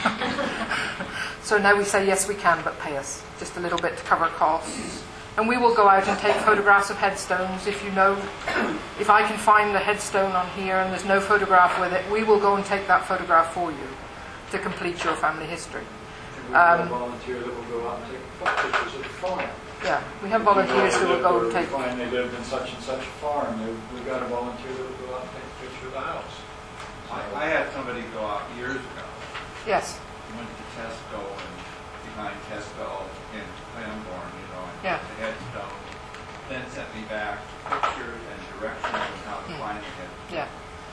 So now we say, yes, we can, but pay us just a little bit to cover costs. And we will go out and take photographs of headstones. If you know, if I can find the headstone on here and there's no photograph with it, we will go and take that photograph for you to complete your family history. We have a volunteer that will go out and take pictures of the farm. Yeah, we have volunteers who will go and take. Find they lived in such and such a farm. They- We've got a volunteer that will go out and take a picture of the house. I, I had somebody go out years ago. Yes. Went to Tesco and behind Tesco in Cranbourne, you know, and Yeah. the headstone. Then sent me back pictures and directions of how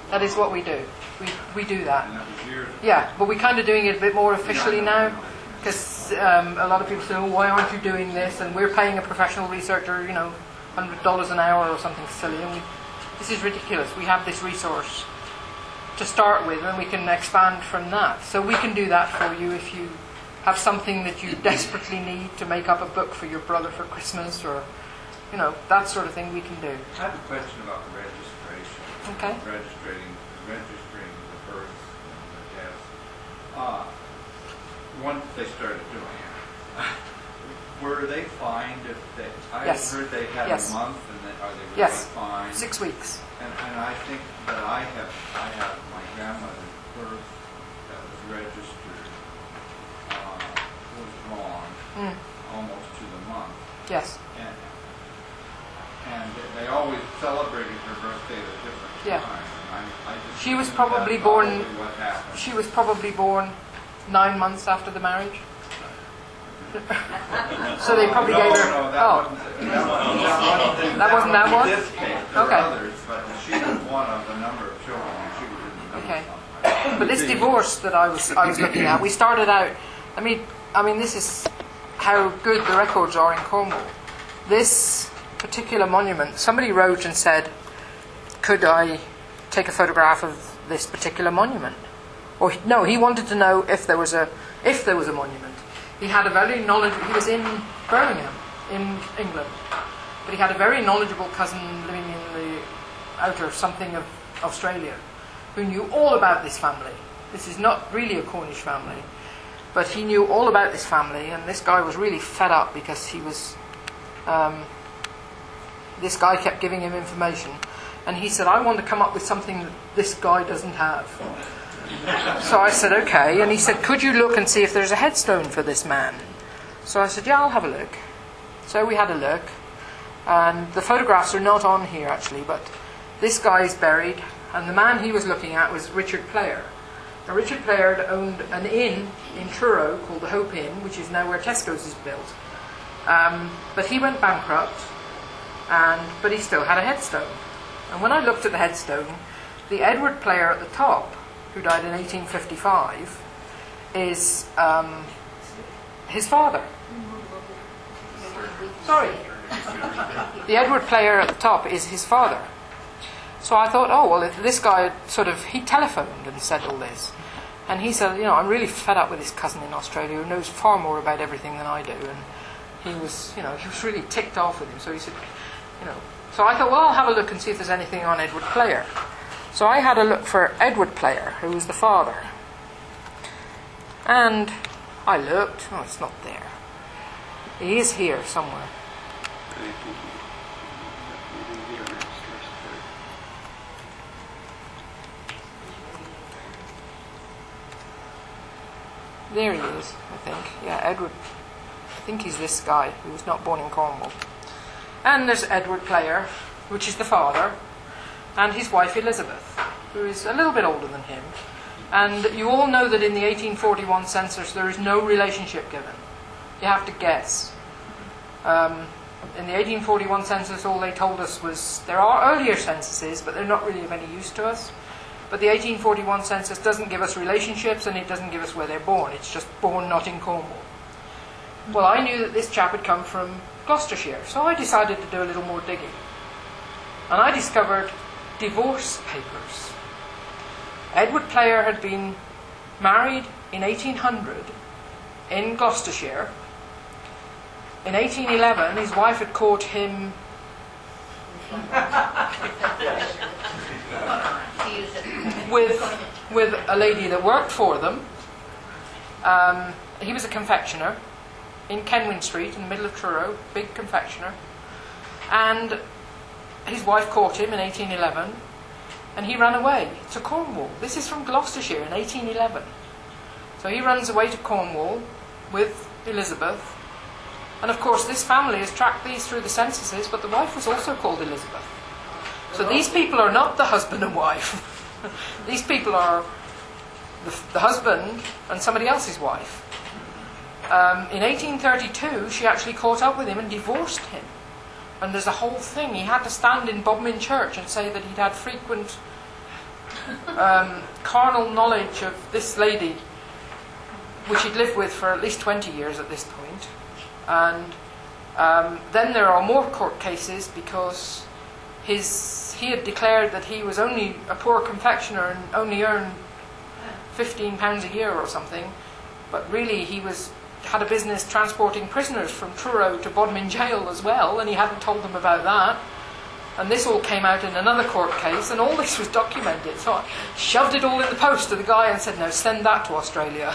That is what we do. We we do that. And that was years ago. Yeah, but we're kind of doing it a bit more officially now, because um, a lot of people say, oh, why aren't you doing this? And we're paying a professional researcher, you know, one hundred dollars an hour or something silly. And we, this is ridiculous. We have this resource to start with, and we can expand from that. So we can do that for you if you have something that you desperately need to make up a book for your brother for Christmas, or, you know, that sort of thing we can do. I have a question about the registration. Okay. Registering, registering the birth and the death. Uh, once they started doing it, were they fined if they, I Yes. heard they had Yes. a month and then are they really Yes. fined? Six weeks. And, and I think that I have, I have my grandmother's birth that was registered, uh, was wrong, Mm. almost to the month. Yes. And, and they always celebrated her birthday at a different Yeah. time. I, I just She was think probably that's born. probably what happened. She was probably born nine months after the marriage. So they probably no, gave her. No, that oh, wasn't, that wasn't, that wasn't, That wasn't that one? This case, there Okay. were others, but she was one of the number of children, and she was in the number Okay. somewhere. but this divorce that I was I was looking at, we started out. I mean, I mean, this is how good the records are in Cornwall. This particular monument, somebody wrote and said, "Could I take a photograph of this particular monument?" Or no, he wanted to know if there was a if there was a monument. He had a very knowledge. He was in Birmingham, in England, but he had a very knowledgeable cousin living in the outer something of Australia, who knew all about this family. This is not really a Cornish family, but he knew all about this family, and this guy was really fed up because he was. Um, this guy kept giving him information, and he said, "I want to come up with something that this guy doesn't have." So I said, okay. And he said, could you look and see if there's a headstone for this man? So I said, yeah, I'll have a look. So we had a look. And the photographs are not on here, actually, but this guy is buried. And the man he was looking at was Richard Player. Now, Richard Player had owned an inn in Truro called the Hope Inn, which is now where Tesco's is built. Um, but he went bankrupt, and but he still had a headstone. And when I looked at the headstone, the Edward Player at the top, who died in eighteen fifty-five, is um, his father. Sorry. The Edward Player at the top is his father. So I thought, oh, well, if this guy sort of, he telephoned and said all this. And he said, you know, I'm really fed up with this cousin in Australia who knows far more about everything than I do. And he was, you know, he was really ticked off with him. So he said, you know, so I thought, well, I'll have a look and see if there's anything on Edward Player. So I had a look for Edward Player, who was the father. And I looked. Oh, it's not there. He is here somewhere. There he is, I think. Yeah, Edward. I think he's this guy who was not born in Cornwall. And there's Edward Player, which is the father, and his wife Elizabeth, who is a little bit older than him. And you all know that in the eighteen forty-one census there is no relationship given. You have to guess. Um, in the eighteen forty-one census all they told us was, there are earlier censuses, but they're not really of any use to us. But the eighteen forty-one census doesn't give us relationships, and it doesn't give us where they're born. It's just born not in Cornwall. Well, I knew that this chap had come from Gloucestershire, so I decided to do a little more digging. And I discovered divorce papers. Edward Player had been married in eighteen hundred in Gloucestershire. In eighteen eleven, his wife had caught him with, with a lady that worked for them. Um, he was a confectioner in Kenwyn Street in the middle of Truro, big confectioner. And his wife caught him in eighteen eleven, and he ran away to Cornwall. This is from Gloucestershire in eighteen eleven. So he runs away to Cornwall with Elizabeth. And of course this family has tracked these through the censuses, but the wife was also called Elizabeth. So these people are not the husband and wife. These people are the, the husband and somebody else's wife. Um, in eighteen thirty-two, she actually caught up with him and divorced him. And there's a whole thing. He had to stand in Bodmin Church and say that he'd had frequent um, carnal knowledge of this lady, which he'd lived with for at least twenty years at this point. And um, then there are more court cases because his he had declared that he was only a poor confectioner and only earned fifteen pounds a year or something, but really he was had a business transporting prisoners from Truro to Bodmin Jail as well, and he hadn't told them about that. And this all came out in another court case, and all this was documented. So I shoved it all in the post to the guy and said, "No, send that to Australia."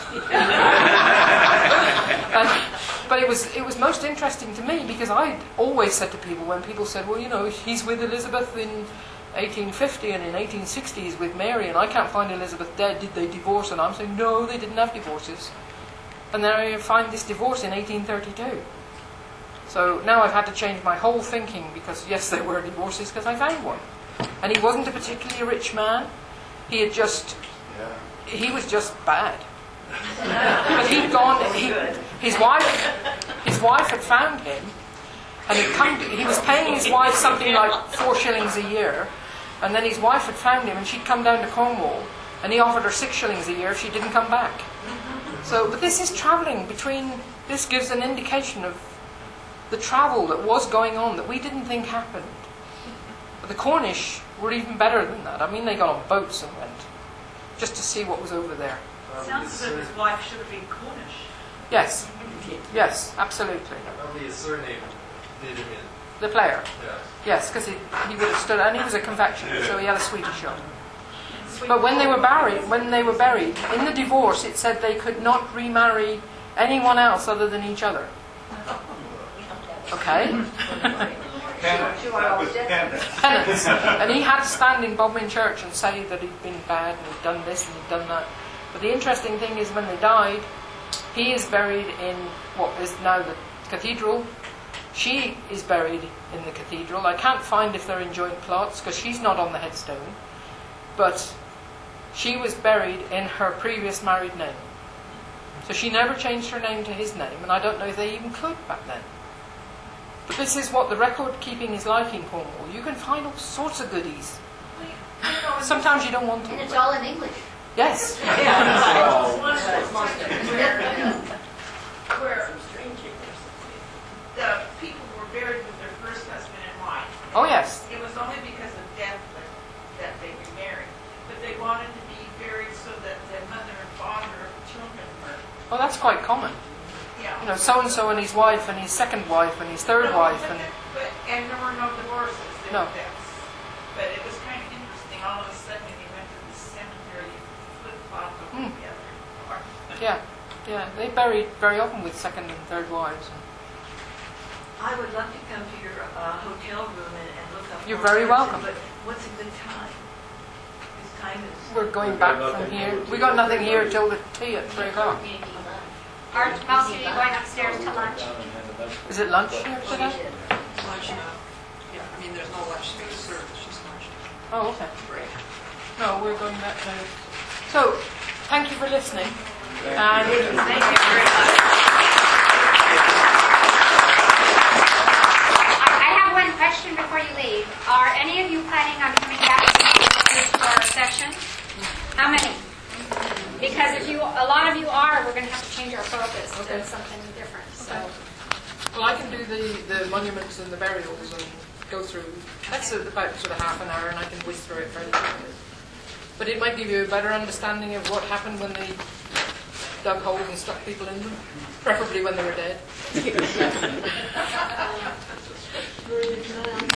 and, but it was it was most interesting to me because I'd always said to people when people said, "Well, you know, he's with Elizabeth in eighteen fifty and in eighteen sixty he's with Mary, and I can't find Elizabeth dead. Did they divorce?" And I'm saying, "No, they didn't have divorces." And then I find this divorce in eighteen thirty-two. So now I've had to change my whole thinking because, yes, there were divorces because I found one. And he wasn't a particularly rich man. He had just, he was just bad. But he'd gone, he, his wife, his wife had found him, and he'd come, he was paying his wife something like four shillings a year, and then his wife had found him and she'd come down to Cornwall, and he offered her six shillings a year if she didn't come back. So, but this is travelling between, this gives an indication of the travel that was going on that we didn't think happened. But the Cornish were even better than that. I mean, they got on boats and went just to see what was over there. Sounds as if his wife should have been Cornish. Yes, yes, absolutely. Only his surname did him in. The player. Yes. Yes, because he, he would have stood, and he was a confectioner, so he had a Swedish shop. But when they were buried, when they were buried in the divorce, it said they could not remarry anyone else other than each other. Okay. Penance. And he had to stand in Bodmin Church and say that he'd been bad and he'd done this and he'd done that. But the interesting thing is when they died, he is buried in what is now the cathedral. She is buried in the cathedral. I can't find if they're in joint plots because she's not on the headstone. But she was buried in her previous married name. So she never changed her name to his name, and I don't know if they even could back then. But this is what the record keeping is like in Cornwall. You can find all sorts of goodies. Sometimes you don't want to. And it's all in English. Yes. Where the people were buried with their first husband and wife. Oh, yes. It was only because of death that, that they remarried. But they wanted to be buried so that their mother and father and children were. Oh, that's quite common. Yeah. You know, so-and-so and his wife and his second wife and his third No, wife. but and the- but, and there were no divorces. There No. were deaths. But it was kind of interesting. All of a sudden, they went to the cemetery, flip-flop over Hmm. the other. Or, Yeah, yeah. They buried very often with second and third wives. I would love to come to your uh, hotel room and, and look up. You're more very person, welcome. But what's a good time? This time is. We're going back from here. We got nothing here till the tea at three o'clock. Are most of you going upstairs to lunch? Is it lunch here today? Lunch, no. Yeah, I mean, there's no lunch served, it's just lunch. Oh, okay. No, we're going back now. So, thank you for listening. And Thank you very much. I I have one question before you leave. Are any of you planning on coming back for our session? How many? Because if you, a lot of you are, we're going to have to change our focus Okay. to something different. So, well, I can do the, the monuments and the burials and go through. That's about sort of half an hour, and I can whiz through it fairly quickly. But it might give you a better understanding of what happened when they dug holes and stuck people in them, preferably when they were dead.